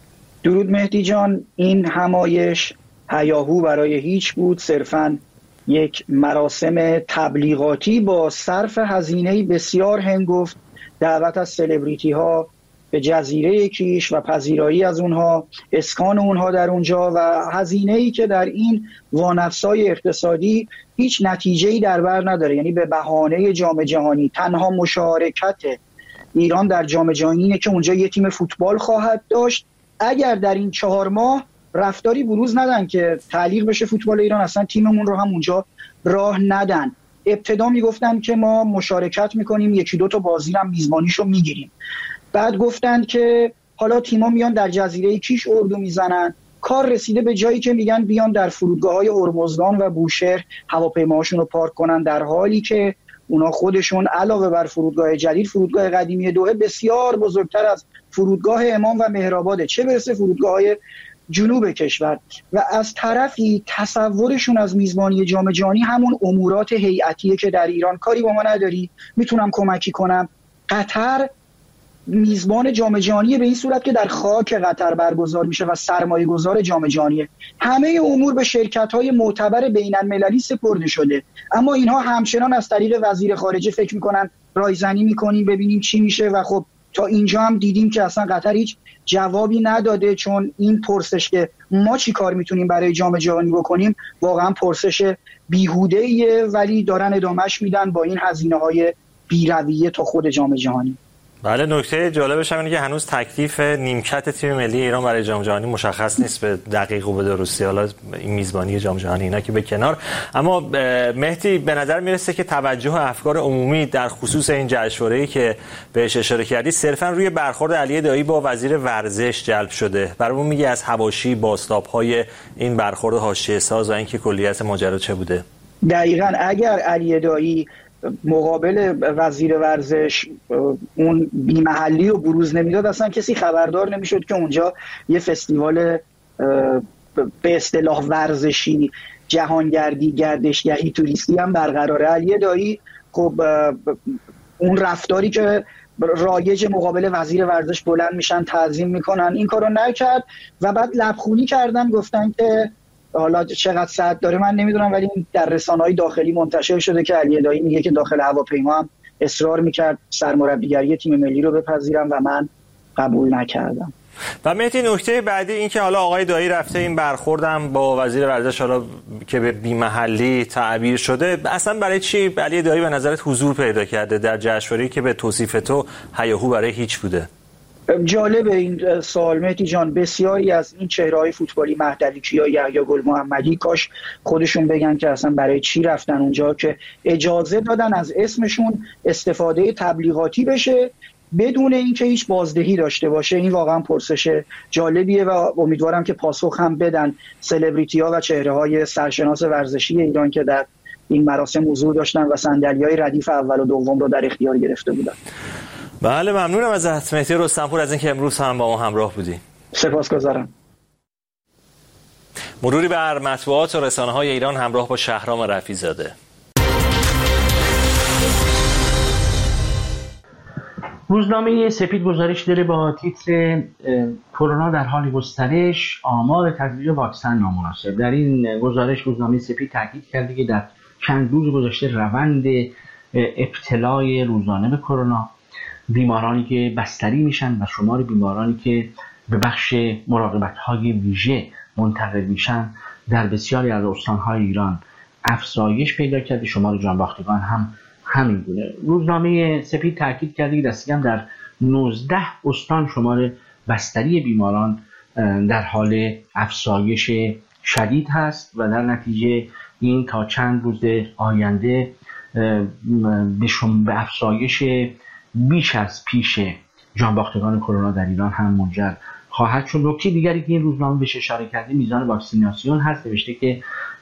درود مهدی جان، این همایش هیاهو برای هیچ بود، صرفاً یک مراسم تبلیغاتی با صرف هزینه‌ای بسیار هنگفت، دعوت از سلبریتی ها به جزیره کیش و پذیرایی از اونها، اسکان اونها در اونجا و هزینه‌ای که در این وانفسای اقتصادی هیچ نتیجه‌ای در بر نداره. یعنی به بهانه جام جهانی تنها مشارکت ایران در جام جهانی اینه که اونجا یه تیم فوتبال خواهد داشت. اگر در این 4 ماه رفتاری بروز ندن که تعلیق بشه فوتبال ایران، اصلا تیممون رو هم اونجا راه ندن. ابتدا میگفتن که ما مشارکت میکنیم، 1-2 تا بازی هم میزبانیشو میگیریم. بعد گفتن که حالا تیما میان در جزیره کیش اردو میزنن. کار رسیده به جایی که میگن بیان در فرودگاه‌های هرمزگان و بوشهر هواپیماهاشون رو پارک کنن، در حالی که اونا خودشون علاوه بر فرودگاه جدید، فرودگاه قدیمی دوحه بسیار بزرگتر از فرودگاه امام و مهرآباده، چه برسه فرودگاه‌های جنوب کشور. و از طرفی تصورشون از میزبانی جام جهانی همون امورات هیئتیه که در ایران کاری با ما نداری، میتونم کمکی کنم. قطر میزبان جام جهانی به این صورت که در خاک قطر برگزار میشه و سرمایه گذار جام جهانیه. همه امور به شرکت‌های معتبر بین‌المللی سپرده شده، اما اینها همچنان از طریق وزیر خارجه فکر میکنن رایزنی میکنیم ببینیم چی میشه. و خب تا اینجا هم دیدیم که اصلا قطر هیچ جوابی نداده، چون این پرسش که ما چی کار میتونیم برای جام جهانی بکنیم واقعا پرسش بیهوده‌ایه، ولی دارن ادامهش میدن با این هزینه‌های بی‌رویه تا خود جام جهانی. بله، نکته جالبش اینه که هنوز تکلیف نیمکت تیم ملی ایران برای جام جهانی مشخص نیست به دقیق و به درستی. حالا این میزبانی جام جهانی اینا که به کنار، اما مهدی به نظر میرسه که توجه و افکار عمومی در خصوص این جشنواره‌ای که بهش اشاره کردی صرفا روی برخورد علی دایی با وزیر ورزش جلب شده. برامون میگی از حواشی بازتاب‌های این برخورد حاشیه ساز و اینکه کلیت ماجرا چه بوده؟ دقیقاً اگر علی دایی مقابل وزیر ورزش اون بی‌محلی و بروز نمیداد، اصلا کسی خبردار نمیشد که اونجا یه فستیوال به اصطلاح ورزشی، جهانگردی، گردشگری، توریستی هم برقراره. علی دایی خب اون رفتاری که رایج مقابل وزیر ورزش بلند میشن تعظیم میکنن این کارو نکرد و بعد لبخونی کردن، گفتن که حالا چقدر ساعت داره من نمیدونم، ولی در رسانه‌های داخلی منتشر شده که علی دایی میگه که داخل هواپیما هم اصرار میکرد سرمربیگری تیم ملی رو بپذیرم و من قبول نکردم. و مهدی، نکته بعدی این که حالا آقای دایی رفته این برخوردم با وزیر ورزش حالا که به بی‌محلی تعبیر شده، اصلا برای چی علی دایی به نظرت حضور پیدا کرده در جشنواره‌ای که به توصیف تو هیاهو برای هیچ بوده؟ جالب این سوال مهدی جان. بسیاری از این چهره‌های فوتبالی مهدوی‌کیا یا یحیی گل محمدی کاش خودشون بگن که اصلا برای چی رفتن اونجا که اجازه دادن از اسمشون استفاده تبلیغاتی بشه بدون اینکه هیچ بازدهی داشته باشه. این واقعا پرسش جالبیه و امیدوارم که پاسخ هم بدن سلبریتی‌ها و چهره‌های سرشناس ورزشی ایران که در این مراسم حضور داشتن و صندلی‌های ردیف اول و دوم رو در اختیار گرفته بودن. بله ممنونم ازت مهدی رستمپور از اینکه امروز هم با ما همراه بودی. سپاسگزارم. مروری بر مطبوعات و رسانه‌های ایران همراه با شهرام رفیع‌زاده. روزنامه سپید گزارش داره با تیتر کرونا در حال گسترش، آمار تزریق واکسن نامناسب. در این گزارش روزنامه سپید تاکید کرده که در چند روز گذشته روند ابتلای روزانه به کرونا، بیمارانی که بستری میشن و شمار بیمارانی که به بخش مراقبت‌های ویژه منتقل میشن در بسیاری از استان‌های ایران افزایش پیدا کرده. شمار جانباختگان هم همین گونه. روزنامه سپید تاکید کرده که دستکم در 19 استان شمار بستری بیماران در حال افزایش شدید هست و در نتیجه این تا چند روز آینده به افزایش بیش از پیش جانباختگان کرونا در ایران هم منجر خواهد شد. نکته دیگری که این روزنامه بهش اشاره کرده میزان واکسیناسیون هست. نوشته که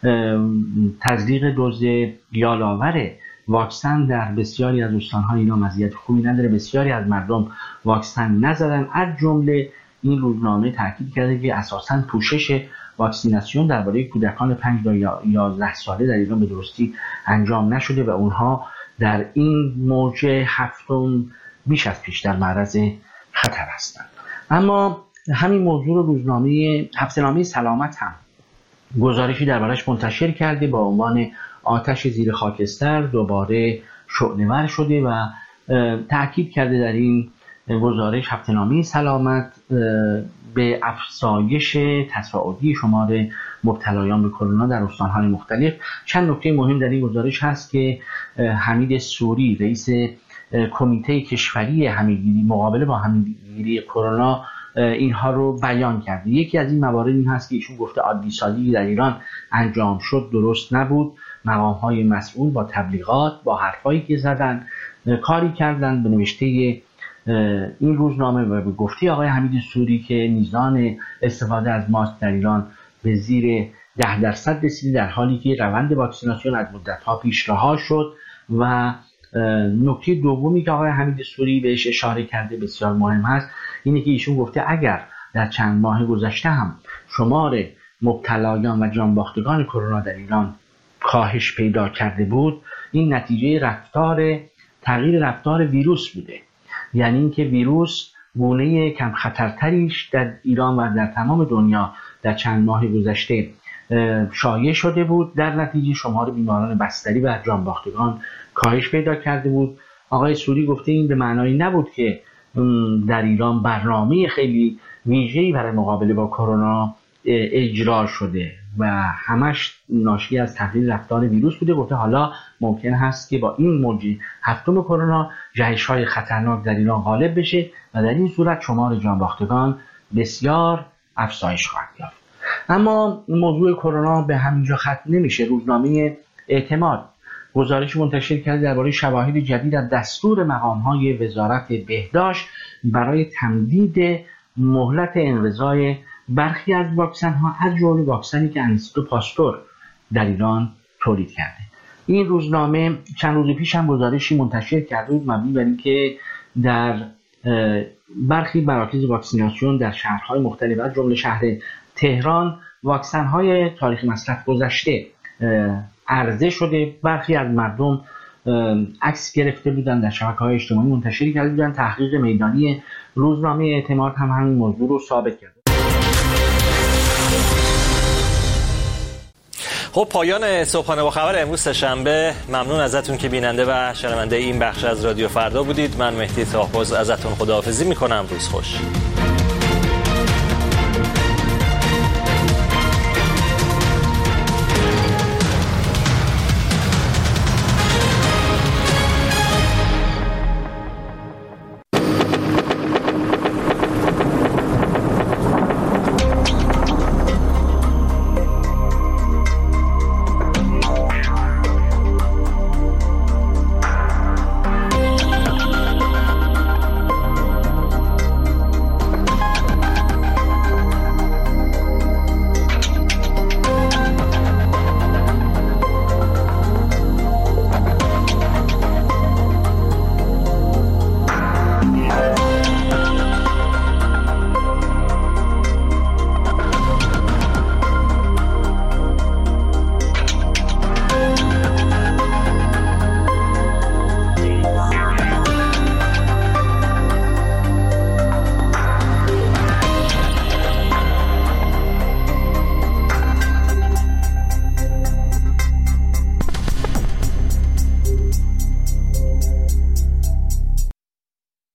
تزریق دوز یالاور واکسن در بسیاری از استان‌های ایران وضعیت خوبی نداره. بسیاری از مردم واکسن نزدن. از جمله این روزنامه تاکید کرده که اساساً پوشش واکسیناسیون درباره کودکان 5 تا 11 ساله در ایران به درستی انجام نشده و اونها در این موج هفتم بیش از پیش در معرض خطر هستند. اما همین موضوع رو روزنامه هفته‌نامه سلامت هم گزارشی دربارش منتشر کرده با عنوان آتش زیر خاکستر دوباره شعله‌ور شده و تأکید کرده در این گزارش هفته‌نامه سلامت به افزایش تصاعدی شمار مبتلایان به کرونا در استان‌های مختلف. چند نکته مهم در این گزارش هست که حمید سوری رئیس کمیته کشوری همه‌گیری مقابله با همه‌گیری کرونا اینها رو بیان کرده. یکی از این موارد این هست که ایشون گفته عادی سازی در ایران انجام شد درست نبود. مقام‌های مسئول با تبلیغات با حرفایی که زدن کاری کردن. به نوشته این روزنامه و به گفته آقای حمید سوری که میزان استفاده از ماسک در ایران به زیر 10% رسیده در حالی که روند واکسیناسیون از مدت‌ها پیش رها شد. و نکته دومی که آقای حمید سوری بهش اشاره کرده بسیار مهم هست اینه که ایشون گفته اگر در چند ماه گذشته هم شمار مبتلایان و جانباختگان کرونا در ایران کاهش پیدا کرده بود این نتیجه تغییر رفتار ویروس بوده. یعنی اینکه ویروس گونه کم خطرتریش در ایران و در تمام دنیا در چند ماه گذشته شایع شده بود. در نتیجه شمار بیماران بستری و جانباختگان کاهش پیدا کرده بود. آقای سوری گفته این به معنای نبود که در ایران برنامه خیلی ویژه‌ای برای مقابله با کرونا اجرا شده و همش ناشی از تغییر رفتار ویروس بوده. گفته حالا ممکن هست که با این موج هفتم کرونا جهش‌های خطرناک در ایران غالب بشه و در این صورت شمار جانباختگان بسیار افزایش خواهد یافت. اما موضوع کرونا به همینجا ختم نمیشه. روزنامه اعتماد گزارش منتشر کرده درباره شواهد جدید از دستور مقام‌های وزارت بهداشت برای تمدید مهلت انقضای برخی از واکسن‌ها از جمله واکسنی که انستیتو پاستور در ایران تولید کرده. این روزنامه چند روز پیش هم گزارشی منتشر کرده بود مبنی بر اینکه در برخی مراکز واکسیناسیون در شهرهای مختلف از جمله شهر تهران واکسن‌های تاریخ مصرف گذشته عرضه شده. برخی از مردم عکس گرفته بودن در شبکه‌های اجتماعی منتشر کرده بودن. تحقیق میدانی روزنامه اعتماد هم همین موضوع رو ثابت کرده. خب پایان صبحانه با خبر امروز سه‌شنبه. ممنون ازتون که بیننده و شنونده این بخش از رادیو فردا بودید. من مهدی طاهباز ازتون خداحافظی میکنم. روز خوش.